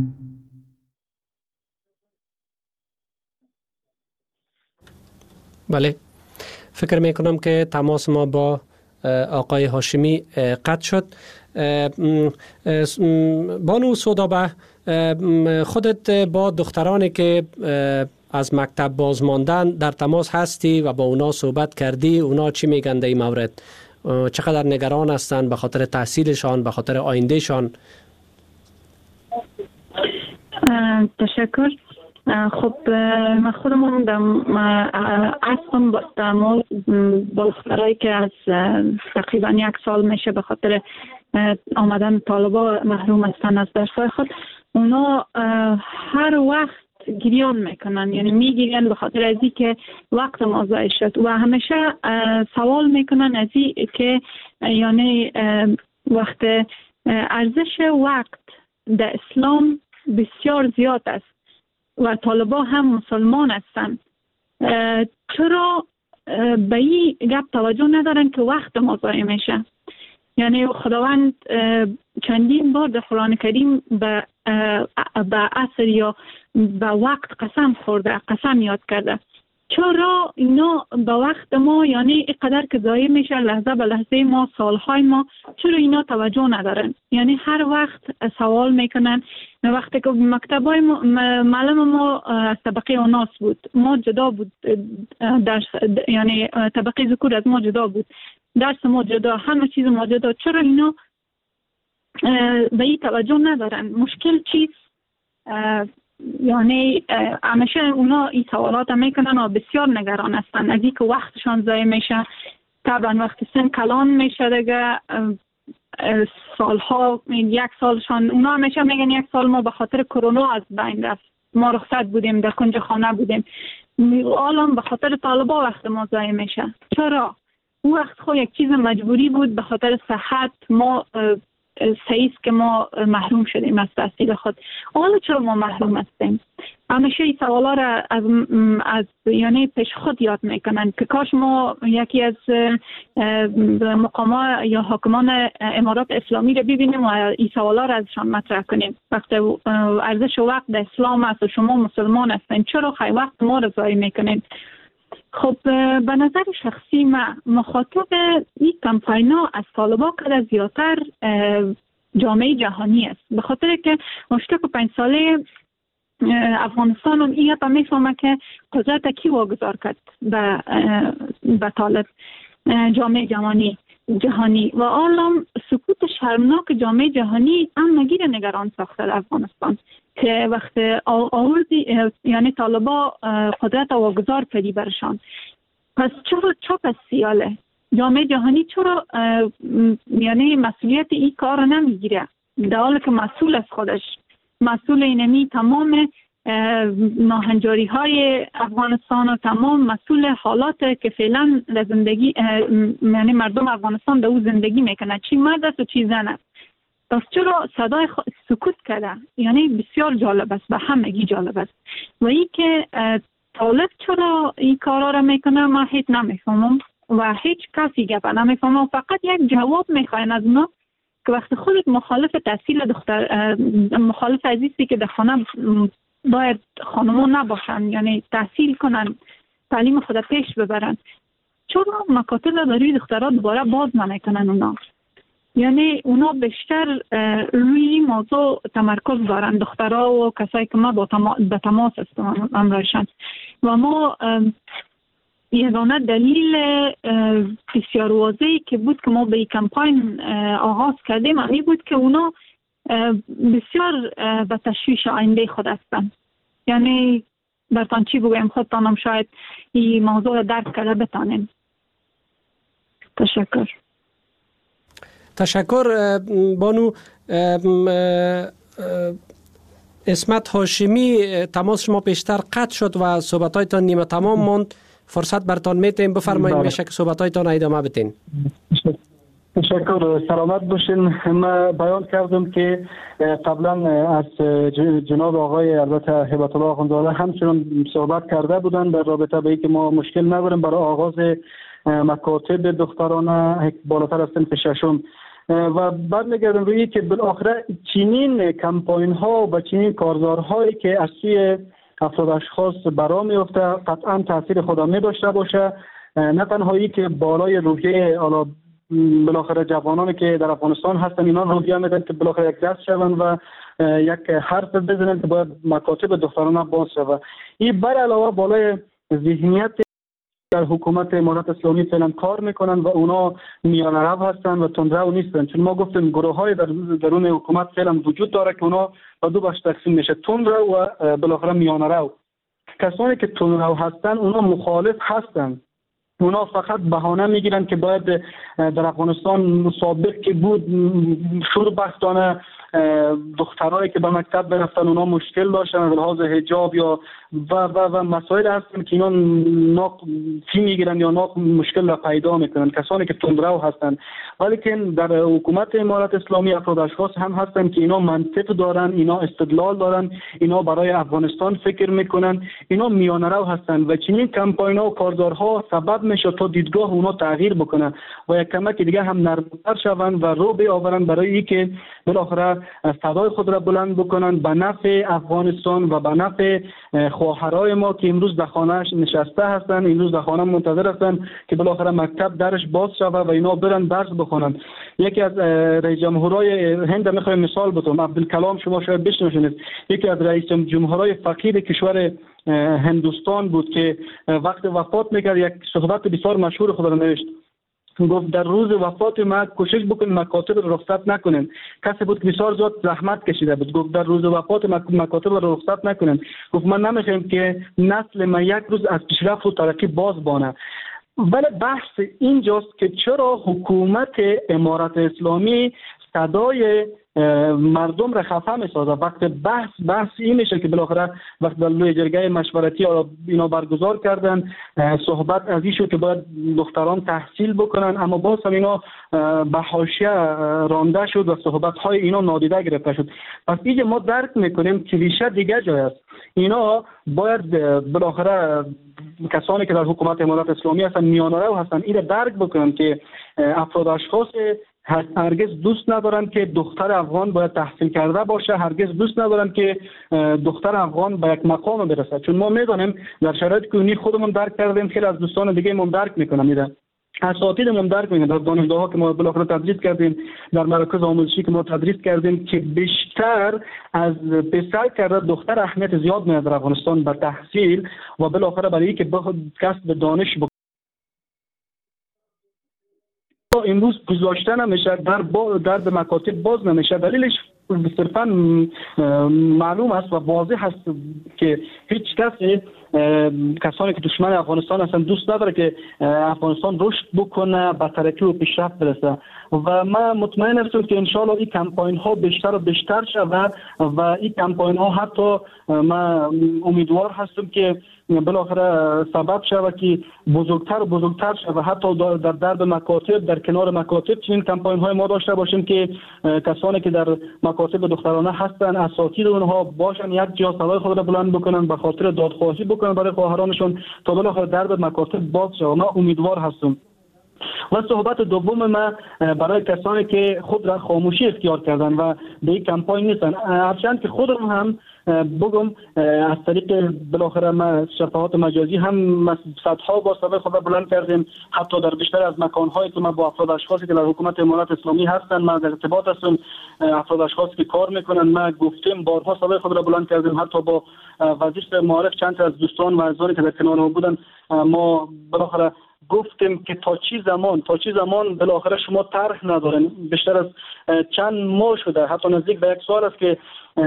بله، فکر میکنم که تماس ما با آقای هاشمی قطع شد. بانو سودابه، خودت با دخترانی که از مکتب باز ماندن در تماس هستی و با اونا صحبت کردی، اونا چی میگن در این مورد؟ چقدر نگران هستند به خاطر تحصیلشان، به خاطر آیندهشان؟ تشکر. خب من خودم اصلا با دخترایی که از تقریبا 1 سال میشه به خاطر آمدن طالبا محروم هستن از درسای خود، اونا هر وقت گریان میکنن، یعنی میگیرن به خاطر ازی که وقت ما ضایع شد و همیشه سوال میکنن ازی که یعنی وقت ارزش وقت در اسلام بسیار زیاد است و طالبا هم مسلمان هستند، چرا به این گپ توجه ندارن که وقت ما ضایع میشه؟ یعنی خداوند چندین بار در قرآن کریم به عصر یا به وقت قسم خورده، قسم یاد کرده. چرا اینا به وقت ما یعنی اینقدر که ضایع میشه لحظه به لحظه ما، سالهای ما، چرا اینا توجه ندارن؟ یعنی هر وقت سوال میکنن. وقتی که مکتبای معلم ما از طبقه اوناس بود، ما جدا بود درس، یعنی طبقه ذکور از ما جدا بود، درس ما جدا، همه چیز ما جدا. چرا اینا به این توجه ندارن؟ مشکل چیست؟ یعنی همیشه اونا این سوالات میکنن و بسیار نگران هستن از اینکه وقتشان ضایع میشه. طبعا وقتی سن کلان میشه دیگه سالها، 1 سالشان، اونا همیشه میگن 1 سال ما به خاطر کرونا از بین رفت، ما رخصت بودیم، در کنج خانه بودیم، الان به خاطر طالبا وقت ما ضایع میشه. چرا؟ اون وقت خود یک چیز مجبوری بود، به خاطر صحت ما صحیح است که ما محروم شدیم از تحصیل خود. حالا چرا ما محروم هستیم؟ همیشه این سوالا را از یعنی پیش خود یاد میکنن که کاش ما یکی از مقامات یا حاکمان امارات اسلامی را ببینیم و این سوالا را ازشان مطرح کنیم. وقتی ارزش وقت در اسلام است و شما مسلمان هستین، چرا خیلی وقت ما را ضایع میکنین؟ خب به نظر شخصی من مخاطب این کمپاین ها از طالبا که زیادتر جامعه جهانی است، به خاطر که 85 ساله افغانستان هم این میفهمه که قدرت کی واگذار کرد به طالب جامعه جهانی و عالم سکوت شرمناک جامعه جهانی هم نگیر نگران ساخته در افغانستان که وقت یعنی طالبا قدرت واگذار کردی برشان. پس چرا پس سیاله جامعه جهانی چرا یعنی مسئولیت این کار نمیگیره در حالی که مسئول از خودش، مسئول اینمی تمام ناهنجاری های افغانستان و تمام مسئول حالات که فعلا زندگی یعنی مردم افغانستان در او زندگی میکنه، چی مرد است و چی زن است. پس چرا صدای سکوت کرده؟ یعنی بسیار جالب است، به همگی جالب است. و این که طالب چرا این کارا را میکنه ما هیچ نمیفهمم و هیچ کسی گپ نمیفهمم. فقط یک جواب میخواین از اونا که وقتی خودت مخالف تحصیل مخالف عزیزی که در خانه باید خانمو نباشن، یعنی تحصیل کنن، تعلیم خود پیش ببرن، چرا مکاتب روی دخترها دوباره باز نمیکنن اونا؟ یعنی اونا بیشتر روی موضوع تمرکز دارن، دخترها و کسایی که ما به تماس هستن امرایشان. و ما یگانه دلیل بسیار واضحی که بود که ما به این کمپاین آغاز کردیم این بود که اونا بسیار به تشویش آینده خود هستن. یعنی برتان چی بگویم، خودتانم شاید این موضوع درک کرده بتانیم. تشکر بانو. اسمت هاشمی، تماس شما پیشتر قطع شد و صحبتایتان نیمه تمام ماند. فرصت برتان میتیم، بفرمایید. میشه که صحبتایتان ادامه بدین. تشکر، سلامت باشین. من بیان کردم که قبلا از جناب آقای البته هبت الله آخوندزاده همچنان صحبت کرده بودن در رابطه به اینکه ما مشکل نداریم برای آغاز مکاتب دخترانه بالاتر از صنف ششم و بعد میگردم روی که بالاخره چنین کمپاین ها و چنین کارزارهایی که از سوی افراد اشخاص برا میفته قطعا تاثیر خدا می داشته باشه، نه تنهایی که بالای روحیه حالا بالاخره جوانانی که در افغانستان هستن اینا روحیه میدن که بالاخره یک دست شوند و یک حرف بزنن که باید مکاتب دخترانه باز شود. این بر علاوه بالای ذهنیت در حکومت امارت اسلامی فعلا کار میکنن و اونا میانه رو هستن و تندرو نیستن، چون ما گفتیم گروه های درون حکومت فعلا وجود داره که اونا به دو بخش تقسیم میشه، تندرو و بالاخره میانه رو. کسانی که تندرو هستن اونا مخالف هستن، اونا فقط بهانه میگیرن که باید در افغانستان سابق که بود شوربختانه دخترایی که به مکتب برفتن اونا مشکل داشتن به لحاظ حجاب یا و مسائل هستن که اینا ناق فی میگیرن یا ناق مشکل را پیدا میکنن، کسانی که تندرو هستن. ولی که در حکومت امارت اسلامی افراد اشخاص هم هستن که اینا منطق دارن، اینا استدلال دارن، اینا برای افغانستان فکر میکنن، اینا میانه رو هستن و چنین کمپاین ها و کارزارها سبب میشه تا دیدگاه اونا تغییر بکنه و یک کمک دیگه هم نرم‌تر شوند و رو بیاورن برای اینکه بالاخره صدای خود را بلند بکنن به نفع افغانستان و به نفع خواهرای ما که امروز در خانه نشسته هستن، امروز در خانه منتظر هستن که بالاخره مکتب درش باز شود و اینا برن درس بخونن. یکی از رئیس جمهورای هند میخوایم مثال بزنم، عبدالکلام، شما شاید بشناسید، یکی از رئیس جمهورای فقیر کشور هندوستان بود که وقت وفات میکرد یک صحبت بسیار مشهور خود را نوشت، گفت در روز وفات ما کوشش بکنید مکاتب رو رخصت نکنین. کسی بود که بسیار زیاد زحمت کشیده بود، گفت در روز وفات مکاتب رو رخصت نکنین. گفت من نمیخوام که نسل ما یک روز از پیشرفت و ترقی باز بانه. ولی بحث اینجاست که چرا حکومت امارت اسلامی صدای مردم را خفه میسازه وقت بحث این میشه که بالاخره وقت در لوی جرگه مشورتی اینا برگزار کردن صحبت از این شد که باید دختران تحصیل بکنن، اما باز هم اینا به حاشیه رانده شد و صحبت های اینا نادیده گرفته شد. پس اینجا ما درک میکنیم که ریشه دیگه جای است. اینا باید بالاخره کسانی که در حکومت امارت اسلامی هستن میانه رو هستن این درک بکنن که افراد اشخاص هرگز دوست ندارن که دختر افغان باید تحصیل کرده باشه، هرگز دوست ندارن که دختر افغان به یک مقام برسه، چون ما میدونیم در شرایطی که اونی خودمون درک کردیم، خیلی از دوستان دیگه ما درک میکنن میدن اساتیدمون درک میکنن، در دانشگاه ها که ما بالاخره تدریس کردیم، در مراکز آموزشی که ما تدریس کردیم، که بیشتر از پسر کرده دختر اهمیت زیاد میده در افغانستان به تحصیل و بالاخره برای اینکه کسب دانش امروز گذاشته نمیشه، در به مکاتب باز نمیشه. دلیلش صرفا معلوم است و واضح است که هیچ کسی، کسانی که دشمن افغانستان هستند، دوست نداره که افغانستان رشد بکنه، به ترقی و پیشرفت برسه. و من مطمئن هستم که انشالله این کمپاین ها بیشتر و بیشتر شود و این کمپاین ها حتی من امیدوار هستم که بالاخره سبب شود که بزرگتر و بزرگتر شود، حتی در درب مکاتب، در کنار مکاتب چنین کمپاین های ما داشته باشیم که کسانی که در مکاتب دخترانه هستند، اساتید اونها باشن، یک جا صدای خود را بلند بکنن، به خاطر دادخواهی بکنن برای خواهرانشون تا بالاخره درب مکاتب باز شود. من امیدوار هستم. و صحبت دوم من برای کسانی که خود را خاموشی اختیار کردن و به این کمپاین نیستن، هرچند که خود هم بگم از طریق بالاخره ما شبکه‌های مجازی هم صدها با صدای خود را بلند کردیم، حتی در بیشتر از مکان‌هایی که ما با افراد اشخاصی که در حکومت امارات اسلامی هستند ما در ارتباط هستیم، افراد اشخاصی که کار میکنن، ما گفتیم بارها صدای خود را بلند کردیم، حتی با وزیر معارف چند تا از دوستان و عزیزانی که در کنار ما بودن ما بالاخره گفتیم که تا چی زمان بالاخره شما طرح ندارین. بیشتر از چند ماه شده، حتی نزدیک به یک سال است که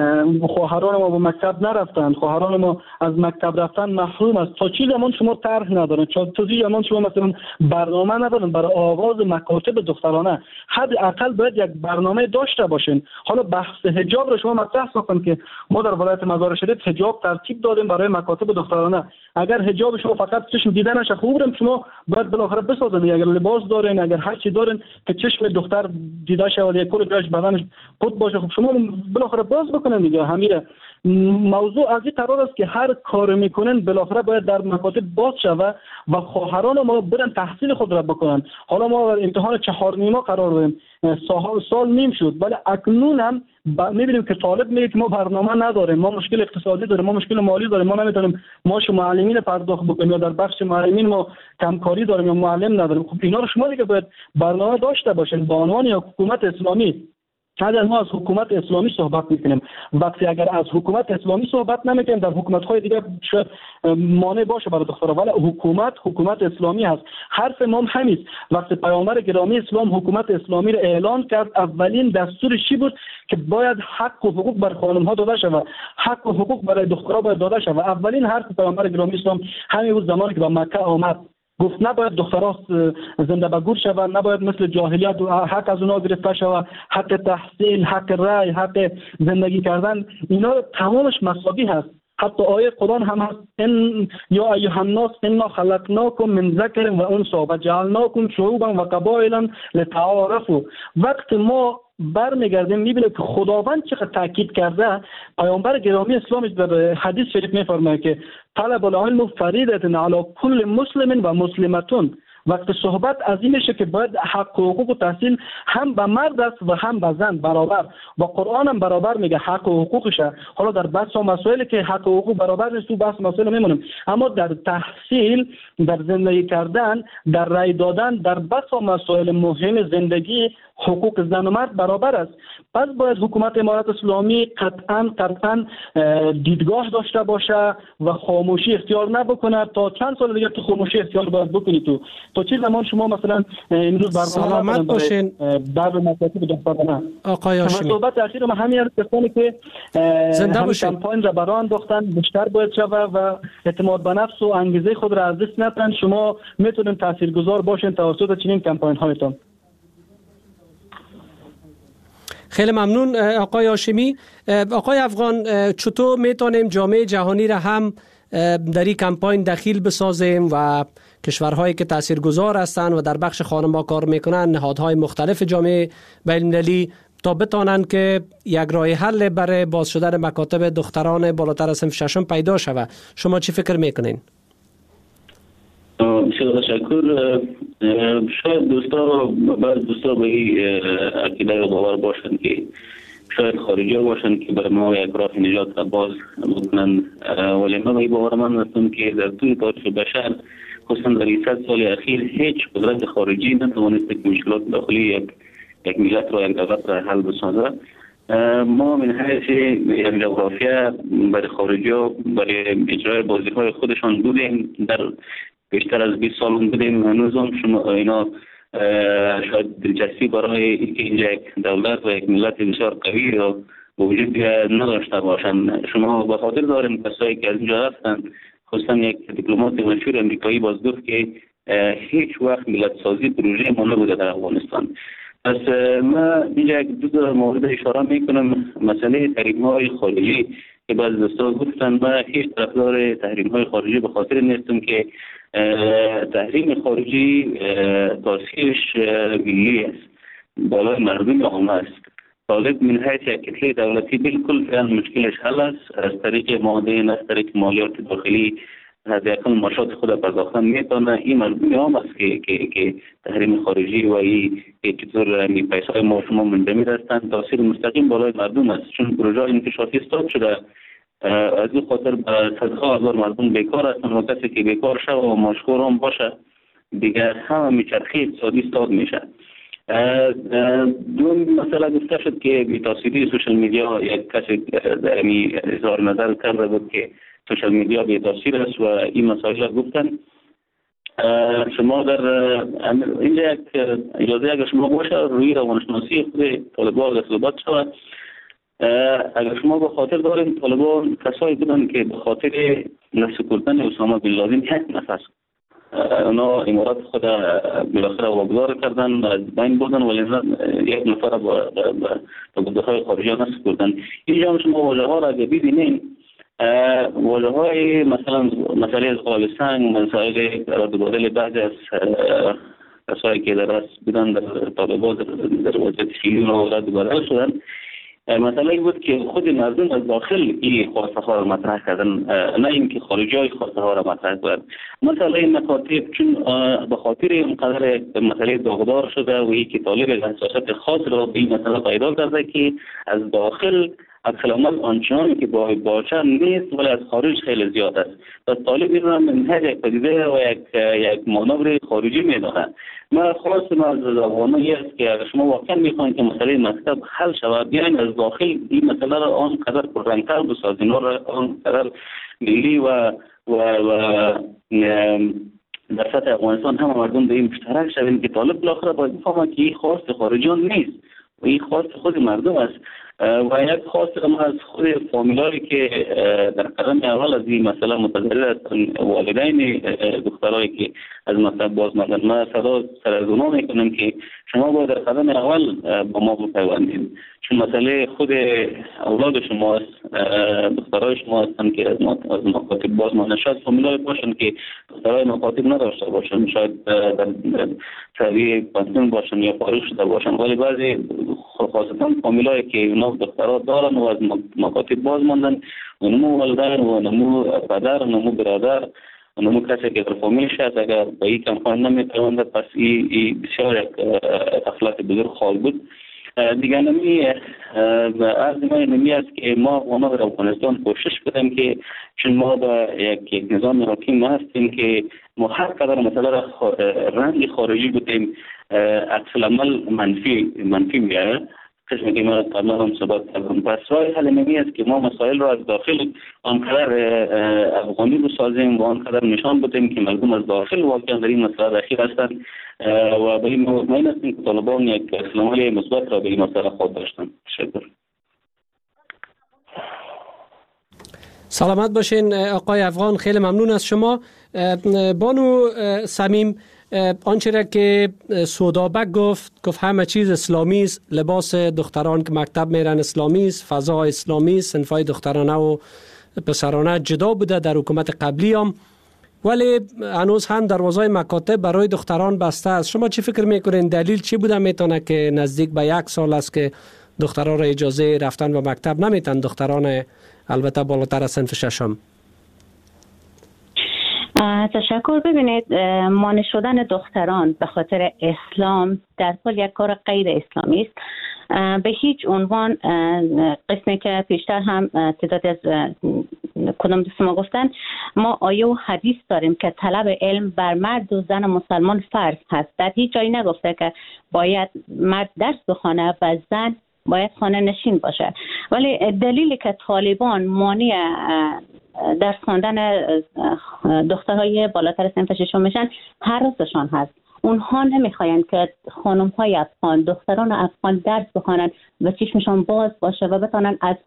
خواهران ما به مکتب نرفتند، خواهران ما از مکتب رفتن محروم است. تا چی زمان شما طرح ندارین؟ تا چی زمان شما مثلا برنامه ندارین برای آغاز مکاتب دخترانه؟ حداقل باید یک برنامه داشته باشین. حالا بحث حجاب را شما مطرح ساختن که ما در ولایت مزار شریف حجاب ترتیب دادیم برای مکاتب دخترانه. اگر حجاب شما فقط چشم دیده نشه، خوبم شما باید بالاخره بسازین، اگر لباس دارین، اگر هر چی دارین که چشم دختر دیده شه و یک کل جاش بدنش خود باشه، خب شما بالاخره باز بکنن دیگه. همین موضوع از این قرار است که هر کار میکنن بالاخره باید در مکاتب باز شود و خواهران ما برن تحصیل خود را بکنن. حالا ما امتحان 4 نیمه قرار داریم، سال نیم شد، ولی اکنون هم میبینیم که طالب میگه که ما برنامه نداریم، ما مشکل اقتصادی داریم، ما مشکل مالی داریم، ما نمیتونیم ماش معلمین پرداخت بکنیم، یا در بخش معلمین ما کمکاری داریم یا معلم نداریم. خب اینا رو شما دیگه باید برنامه داشته باشین. با عنوان یک حکومت اسلامی اگر ما از حکومت اسلامی صحبت میکنیم، وقتی اگر از حکومت اسلامی صحبت نمیکنیم در حکومت‌های دیگه شاید مانع باشه برای دخترها، ولی حکومت اسلامی هست. حرف ما همین است. وقتی پیامبر گرامی اسلام حکومت اسلامی را اعلان کرد، اولین دستورش چی بود؟ که باید حق و حقوق بر خانم‌ها داده شود، حق و حقوق برای دخترها باید داده شود. اولین حرف پیامبر گرامی اسلام همین بود زمانی که به مکه آمد، گفت نباید دخترها زنده به گور شوند، نباید مثل جاهلیت حق از اونها گرفته شود، حق تحصیل، حق رأی، حق زندگی کردن، اینا تمامش مساوی هست. حتی آیه قرآن هم هست ان یا ایها الناس انا خلقناکم من ذکر و انثی و جعلناکم شعوبا و قبایل لتعارفوا. وقت ما برمیگردیم میبینیم که خداوند چقدر تاکید کرده. پیامبر گرامی اسلام در حدیث شریف میفرماید که طلب العلم فریضة علی کل مسلم و مسلمتون. وقت صحبت از این میشه که باید حق و حقوق و تحصیل هم به مرد است و هم به زن برابر، و قرآن هم برابر میگه حق و حقوقشه. حالا در بحث و مسائلی که حق و حقوق برابر نیست تو بحث مسائل میمونیم، اما در تحصیل، در زندگی کردن، در رای دادن، در بحث و مسائل مهم زندگی حقوق زن و مرد برابر است. پس باید حکومت امارات اسلامی قطعاً دیدگاه داشته باشه و خاموشی اختیار نبکنه. تا چند سال دیگه تو خاموشی اختیار باید بکنی. تو چه زمان شما مثلا امروز برنامه سلامت باشین در مکاتب دخترانه. آقای هاشمی، صحبت اخیر ما همین است که زنده باشین. کمپاین را برای انداختن بیشتر باید شود و اعتماد به نفس و انگیزه خود را از دست ندن. شما میتونین تاثیرگذار باشین توسط چنین کمپاین هایتان. خیلی ممنون آقای هاشمی. آقای افغان، چطور میتونیم جامعه جهانی را هم در این کمپاین دخیل بسازیم و کشورهایی که تاثیرگذار هستند و در بخش خانم‌ها کار میکنن، نهادهای مختلف جامعه بین‌المللی، تا بتانند که یک راه حل برای باز شدن مکاتب دختران بالاتر از صنف ششم پیدا شود؟ شما چی فکر میکنین؟ بسیار تشکر. شاید بعض دوستا به این عقیده و باور باشن که شاید خارجی باشن که برای ما یک راه نجات باز بکنن، ولی من به این باور من هستم که در طول تاریخ بشر خصوصا در 100 سال اخیر هیچ قدرت خارجی نتوانست که مشکلات داخلی یک ملت را یک دولت را حل بسازد. ما من حیث یک جغرافیا برای خارجی ها برای اجرای بازی های خودشان بودیم، در بیشتر از 20 سال بودیم. هنوز هم شما اینا شاید دلچسپی برای اینجا یک دولت و یک ملت بسیار قوی را وجود نداشته باشند. شما به خاطر داریم کسایی که از اینجا رفتند، خصوصا یک دیپلمات مشهور امریکایی باز گفت که هیچ وقت ملت سازی پروژه ما نبوده در افغانستان. پس ما اینجا دو مورد اشاره میکنم. مسئله تحریم های خارجی که بعضی دوستان گفتن، ما هیچ طرفدار تحریم های خارجی به خاطر نیستم که تحریم خارجی تاثیرش ملی است، بالای مردم عامه است. طالب من حیث یک کتله دولتی بالکل فعلا مشکلش حل است، از طریق معادن، از طریق مالیات داخلی حداقل معاشات خود پرداختن میتونه. این مردم عام است که تحریم خارجی و این چطور پیسای ما شما منجمد هستند، تاثیر مستقیم بالای مردم است، چون پروژه انکشافی استاپ شده. از این خاطر صدها هزار مردم بیکار هستند و کسی که بیکار شد و مشغول هم باشه دیگر همه میچرخی اقتصادی استاد میشه. دو مسئله گفته شد که بی تاثیری سوشل میدیا، یک کسی اظهار نظر کرده بود که سوشل میدیا بی تاثیر است و این مسائل گفتن. شما در اینجا یک اجازه اگر شما باشه روی روانشناسی خود طالبان صحبت شود. اگر شما به خاطر دارین طالبان کسایی بودن که به خاطر نسکردن اسامه بن لادن یک نفس اونا امارات خود بالاخره واگذار کردن، از بین بردن، ولی یک نفر با گفته‌های خارجی نسکردن. اینجا هم شما واژه ها را اگر ببینین، واژه های مثلا مسئله از قاب سنگ، مسائل ردوبادل بعضی از کسایی که در رأس بودن در طالبان در وضعیت فعلی را ردوبادل شدن. مسئله این بود که خود مردم از داخل این خواسته ها را مطرح کردن، نه اینکه خارجی های خواسته ها را مطرح کردن. مسئله مکاتب چون به خاطر اینقدر مسئله داغدار شده و این که طالب حساسیت خاص را به این مسئله پیدا کرده که از داخل عکس‌العمل آنچنانی که باید باشه نیست، ولی از خارج خیلی زیاد است. پس طالب این را منهج یک پدیده و یک مانور خارجی می‌داند. ما خواستم از افغانان است که اگر شما واقعا می‌خواهید که مسئله مکتب حل شود، بیاین از داخل این مسئله را آنقدر پررنگ‌تر بسازین، آنقدر ملی و در سطح افغانستان همه مردم به این مشترک شویم که طالب بالاخره باید بفهمه که این خواست خارجیان نیست و این خواست خود مردم است. و یک خواست ما از خود فامیلایی که در قدم اول از این مسئله متضرر هستند، والدین دخترایی که از مکتب باز ماندن، ما صدا سر از اونا میکنم که شما باید در قدم اول با ما بپیوندید، چون مسئله خود اولاد شماست، دخترای شما هستند که از مکاتب باز ماندن. شاید فامیلای باشن که دخترای مکاتب نداشته باشن، شاید در سویه پانسیون باشن یا فارغ شده باشن، ولی بعضی خاصتا فامیلایی که اونا دخترها دارن و از مکاتب باز ماندن و نمو والدین و نمو پدر و نمو برادر و نمو کسی که در فامیل شد اگر به این کمپاین نمیتوانده، پس این بسیار یک غفلت بزرگ خواهد بود. دیگر عرض من نمی است که ما در افغانستان کوشش کنیم که چون ما به یک نظام حاکم هستیم که ما هر قدر مسئله را رنگ خارجی بودیم، عکس‌العمل منفی میاره. قسمی که ما قبلا هم صحبت کردم. پس راه حل نمی است که ما مسائل را از داخل آنقدر افغانی بسازیم و آنقدر نشان بدیم که مردم از داخل واقعا در این مسئله دخیل هستند و به این مطمئن هستیم که طالبان یک اصلاحی مثبت را به این مسئله خود داشتند. تشکر. سلامت باشین آقای افغان، خیلی ممنون از شما. بانو صمیم، آنچه را که سودابک گفت همه چیز اسلامی است، لباس دختران که مکتب میرن اسلامی است، فضا اسلامی است، صنفای دخترانه و پسرانه جدا بوده در حکومت قبلی هم، ولی هنوز هم دروازهای مکاتب برای دختران بسته است. شما چی فکر میکنین دلیل چی بوده میتونه که نزدیک به 1 سال است که دختران را اجازه رفتن به مکتب نمیتن، دختران البته بالاتر از صنف ششم؟ تشکر. ببینید، مانع شدن دختران به خاطر اسلام در کل یک کار غیر اسلامی است. به هیچ عنوان قسمی که پیشتر هم تعداد از کدام دوست ما گفتن، ما آیه و حدیث داریم که طلب علم بر مرد و زن مسلمان فرض هست. در هیچ جایی نگفته که باید مرد درس بخونه و زن باید خانه نشین باشه. ولی دلیلی که طالبان مانع درس خواندن دخترهای بالاتر صنف ششم میشن هراسشان هست. اونها نمیخواین که خانم‌های افغان، دختران افغان درس بخوانند و چشمشان باز باشه و بتونن از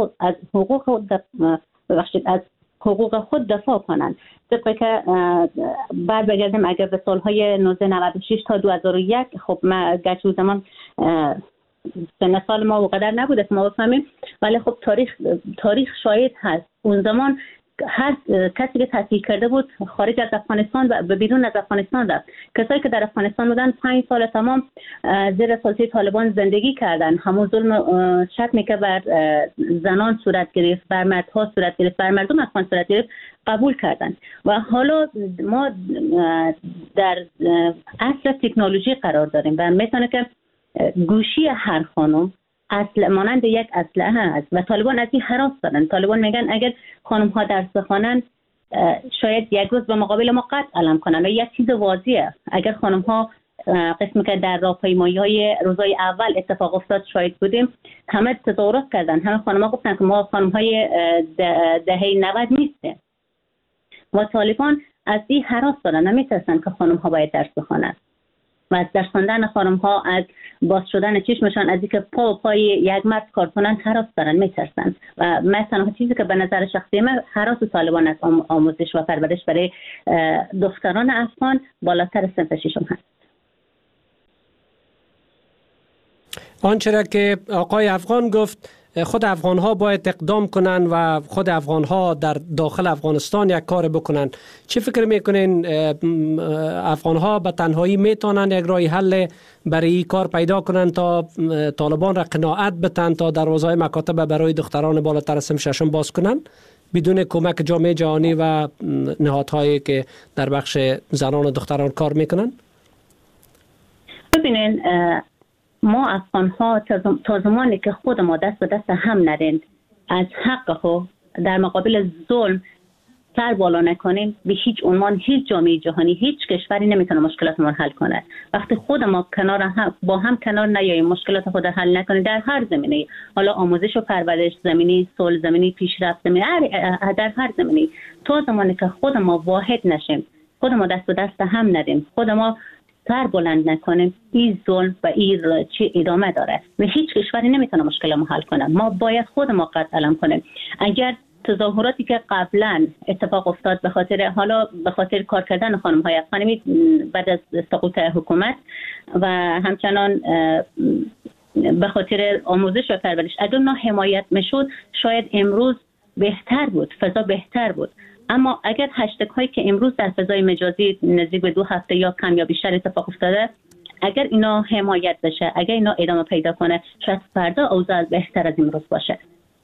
حقوق خود دفاع کنند. طبقی که بعد بگردیم اگر به سالهای 1996 تا 2001، خب ما گرچه زمان سن سال ما وقدر نبوده که ما بفهمیم، ولی خب تاریخ شاهد هست. اون زمان هر کسی که تحصیل کرده بود خارج از افغانستان و بیرون از افغانستان رفت. کسایی که در افغانستان بودن 5 سال تمام زیر سلطه طالبان زندگی کردن. همون ظلم شتمی که بر زنان صورت گرفت، بر مردها صورت گرفت، بر مردم افغان صورت گرفت قبول کردن. و حالا ما در عصر تکنولوژی قرار داریم و میتونه که گوشی هر خانم مانند یک اسلحه است و طالبان از این هراس دارن. طالبان میگن اگر خانم ها درس بخوانن شاید یک روز به مقابل ما قتل علم کنن. و یک چیز واضحه، اگر خانم ها قسمی که در راهپیمایی های روزهای اول اتفاق افتاد شاهد بودیم، همه تظاهرات کردن، همه خانم ها گفتن که ما خانم های دهه 90 نیستیم. و طالبان از این هراس دارن، نمیترسن که خانم ها باید درس بخوانن و از درس خواندن خانم ها، از باز شدن چشمشان، از اینکه پای یک مرد کار کنن هراس دارن، میترسن. و من تنها چیزی که به نظر شخصی من هراس طالبان از آموزش و پرورش برای دختران افغان بالاتر صنف ششم هست. آنچه را که آقای افغان گفت، خود افغان ها باید اقدام کنن و خود افغان ها در داخل افغانستان یک کار بکنن. چی فکر میکنین افغان ها به تنهایی میتونن یک راه حل برای این کار پیدا کنن تا طالبان را قناعت بتن تا دروازهای مکاتب برای دختران بالاتر صنف ششم باز کنن بدون کمک جامعه جهانی و نهادهایی که در بخش زنان و دختران کار میکنن؟ ببینین، ما افغان ها تا زمانی که خود ما دست به دست هم ندیم، از حق خود در مقابل ظلم سر بالا نکنیم، به هیچ عنوان هیچ جامعه جهانی، هیچ کشوری نمیتونه مشکلات ما حل کنه. وقتی خود ما با هم کنار نیاییم، مشکلات خود حل نکنیم در هر زمینه، حالا آموزش و پرورش زمینی، صلح زمینی، پیشرفت زمینی، در هر زمینه، تا زمانی که خود ما واحد نشیم، خود ما دست به دست هم ندیم، خود ما سر بلند نکنیم، این ظلم و این چی ادامه داره و هیچ کشوری نمیتونه مشکل ما حل کنه. ما باید خود ما قد علم کنیم. اگر تظاهراتی که قبلا اتفاق افتاد به خاطر کار کردن خانم های افغانی بعد از سقوط حکومت و همچنان به خاطر آموزش و پرورش، اگر نه حمایت میشد شاید امروز بهتر بود، فضا بهتر بود. اما اگر هشتگ هایی که امروز در فضای مجازی نزدیک به 2 هفته یا کم یا بیشتر اتفاق افتاده، اگر اینا حمایت بشه، اگر اینا ادامه پیدا کنه، شاید فردا اوضاع بهتر از امروز باشه.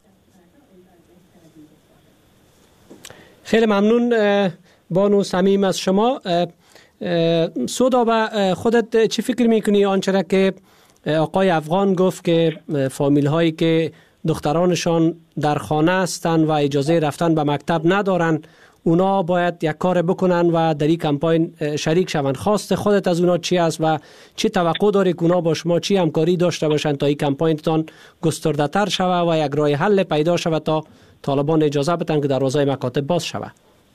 خیلی ممنون بانو صمیم از شما. سودا، با خودت چی فکر میکنی آنچه را که آقای افغان گفت که فامیل هایی که دخترانشان در خانه هستند و اجازه رفتن به مکتب ندارن، اونا باید یک کار بکنن و در این کمپاین شریک شوند. خواست خودت از اونا چی است و چی توقع داری که اونا با شما چی همکاری داشته باشن تا این کمپاینتان گسترده تر شود و یک راه حل پیدا شود تا طالبان اجازه بدن که دروازه مکاتب باز شود؟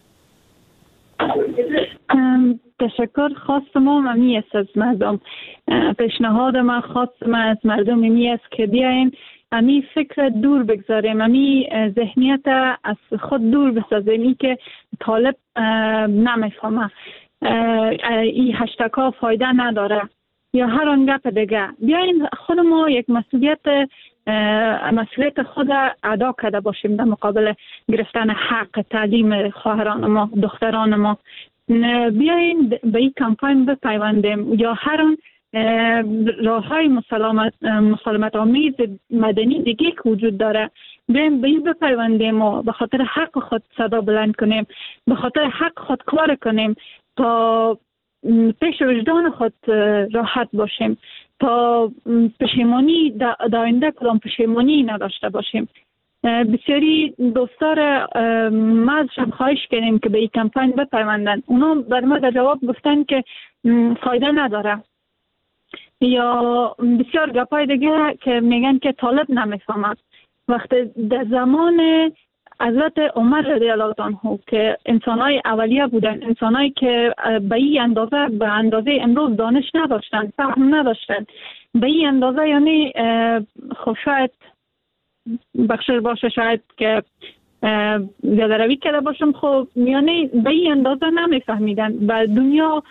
تشکر. خواست ما ممی است از مردم. پیشنهاد من، خواست من از مردم ممی است که بیاین امی فکر دور بگذاریم، امی ذهنیت از خود دور بسازیم، ای که طالب نمیفهمه، این هشتگ ها فایده نداره یا هر آن گپ دیگه. بیاین خود ما یک مسئولیت خود ادا کرده باشیم در مقابل گرفتن حق تعلیم خواهران ما، دختران ما. بیاین به این کمپاین بپیوندیم یا هر آن راه های مسالمت آمیز مدنی دیگه که وجود داره، بیایم به این بپیوندیم و به خاطر حق خود صدا بلند کنیم، به خاطر حق خود کار کنیم تا پیش وجدان خود راحت باشیم، تا پشیمانی در آینده کدام پشیمانی نداشته باشیم. بسیاری دوستار ما ازشان خواهش کردیم که به این کمپین بپیوندن. اونا بر ما در جواب گفتن که فایده نداره، یا بسیار گپای دیگه که میگن که طالب نمیفهمد. وقتی در زمان حضرت عمر رضی الله عنه که انسانای اولیه بودن، انسانایی که به این اندازه، به اندازه امروز دانش نداشتن، فهم نداشتن، به این اندازه، یعنی خب شاید بخشش باشه، شاید که زیاده روی کرده باشم، خب یعنی به این اندازه نمیفهمیدن و دنیا،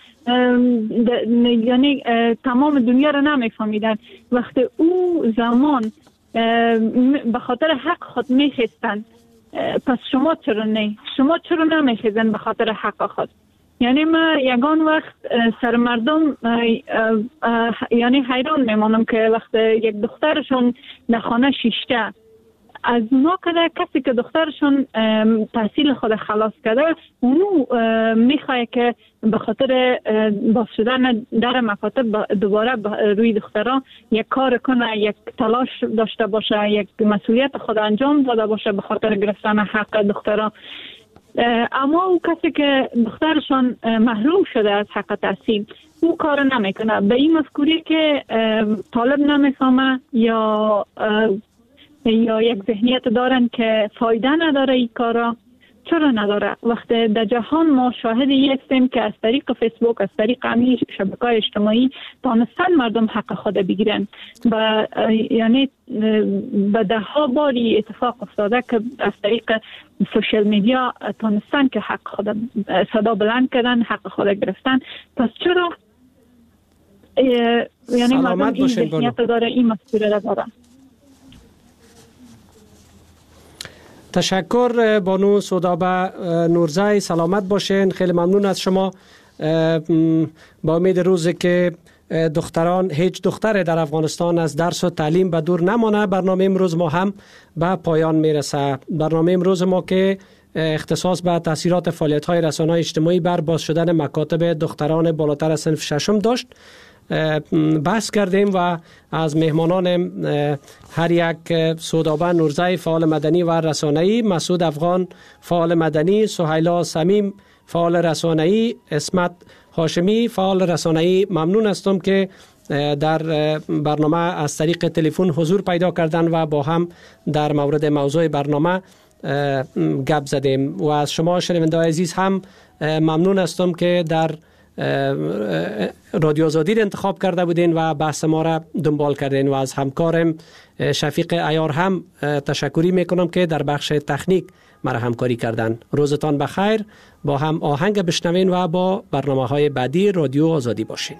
یعنی تمام دنیا رو نمیفهمیدن. وقتی او زمان به خاطر حق خود میخستن، پس شما چرا نه؟ شما چرا نمیخیزن به خاطر حق خود؟ یعنی ما یگان وقت سر مردم یعنی حیران میمانم که وقتی یک دخترشون در خانه شیشته، از اونا کده کسی که دخترشون تحصیل خود خلاص کرده، اونو میخواه که به خاطر باز شدن در مکاتب دوباره روی دختران یک کار کنه، یک تلاش داشته باشه، یک مسئولیت خود انجام داده باشه به خاطر گرفتن حق دختران. اما اون کسی که دخترشون محروم شده از حق تحصیل، او کار نمیکنه. به این مذکوری که طالب نمیفهمه یا یک ذهنیت دارن که فایده نداره این کارا. چرا نداره؟ وقتی در جهان ما شاهدی هستیم که از طریق فیسبوک، از طریق همین شبکه‌های اجتماعی تانستن مردم حق خود بگیرن و یعنی به ده ها باری اتفاق افتاده که از طریق سوشل میدیا تانستن که حق خود صدا بلند کردن، حق خود گرفتن. پس چرا یعنی مردم این ذهنیت داره، این مسئولیت داره؟ تشکر بانو سودابه نورزی، سلامت باشین. خیلی ممنون از شما. با امید روزی که دختران، هیچ دختر در افغانستان از درس و تعلیم به دور نمانه، برنامه امروز ما هم به پایان میرسه. برنامه امروز ما که اختصاص به تاثیرات فعالیت‌های رسانه‌های اجتماعی بر باز شدن مکاتب دختران بالاتر از صنف ششم داشت. بحث کردیم و از مهمانان هر یک سودابه نورزی فعال مدنی و رسانه‌ای، مسعود افغان فعال مدنی، سهیلا صمیم فعال رسانه‌ای، اسمت هاشمی فعال رسانه‌ای ممنون هستم که در برنامه از طریق تلفن حضور پیدا کردن و با هم در مورد موضوع برنامه گپ زدیم. و از شما شنونده‌های عزیز هم ممنون هستم که در رادیو آزادی را انتخاب کرده بودین و بحث ما را دنبال کردین. و از همکارم شفیق عیار هم تشکری میکنم که در بخش تکنیک مرا همکاری کردن. روزتان بخیر. با هم آهنگ بشنوین و با برنامه‌های بعدی رادیو آزادی باشین.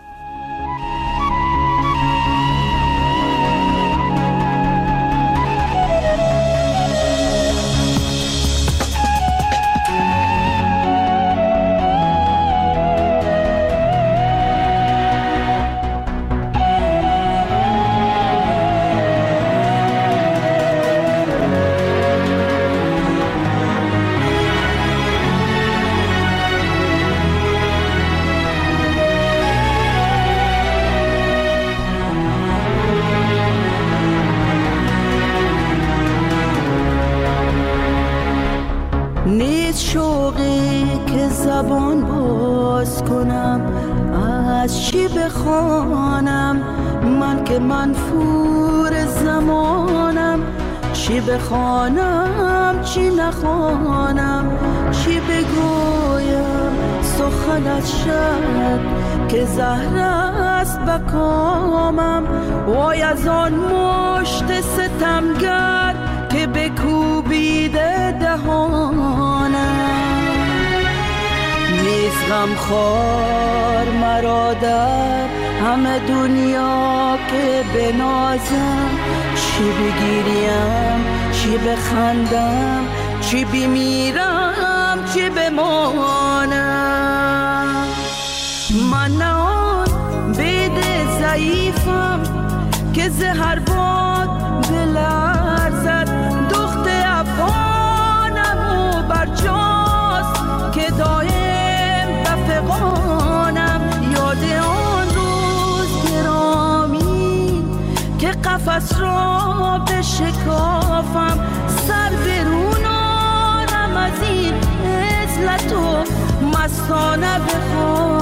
بخوانم چی نخوانم، چی بگویم سخنت شد که زهر است به کامم. وای از آن مشت ستمگر که بکوبیده دهانم. نیست غمخوار مرا در همه دنیا که بنازم، چی بگیریم چی بخندم، چی بمیرم چی بمانم. من نه آن بید ضعیفم که زهر باد بلرزد، دخت افغانم و برجاست که دایم بفغانم. یاد آن روز گرامی که قفس را بشکافم، سر برون آرم از این عزلت و مستانه بخوام.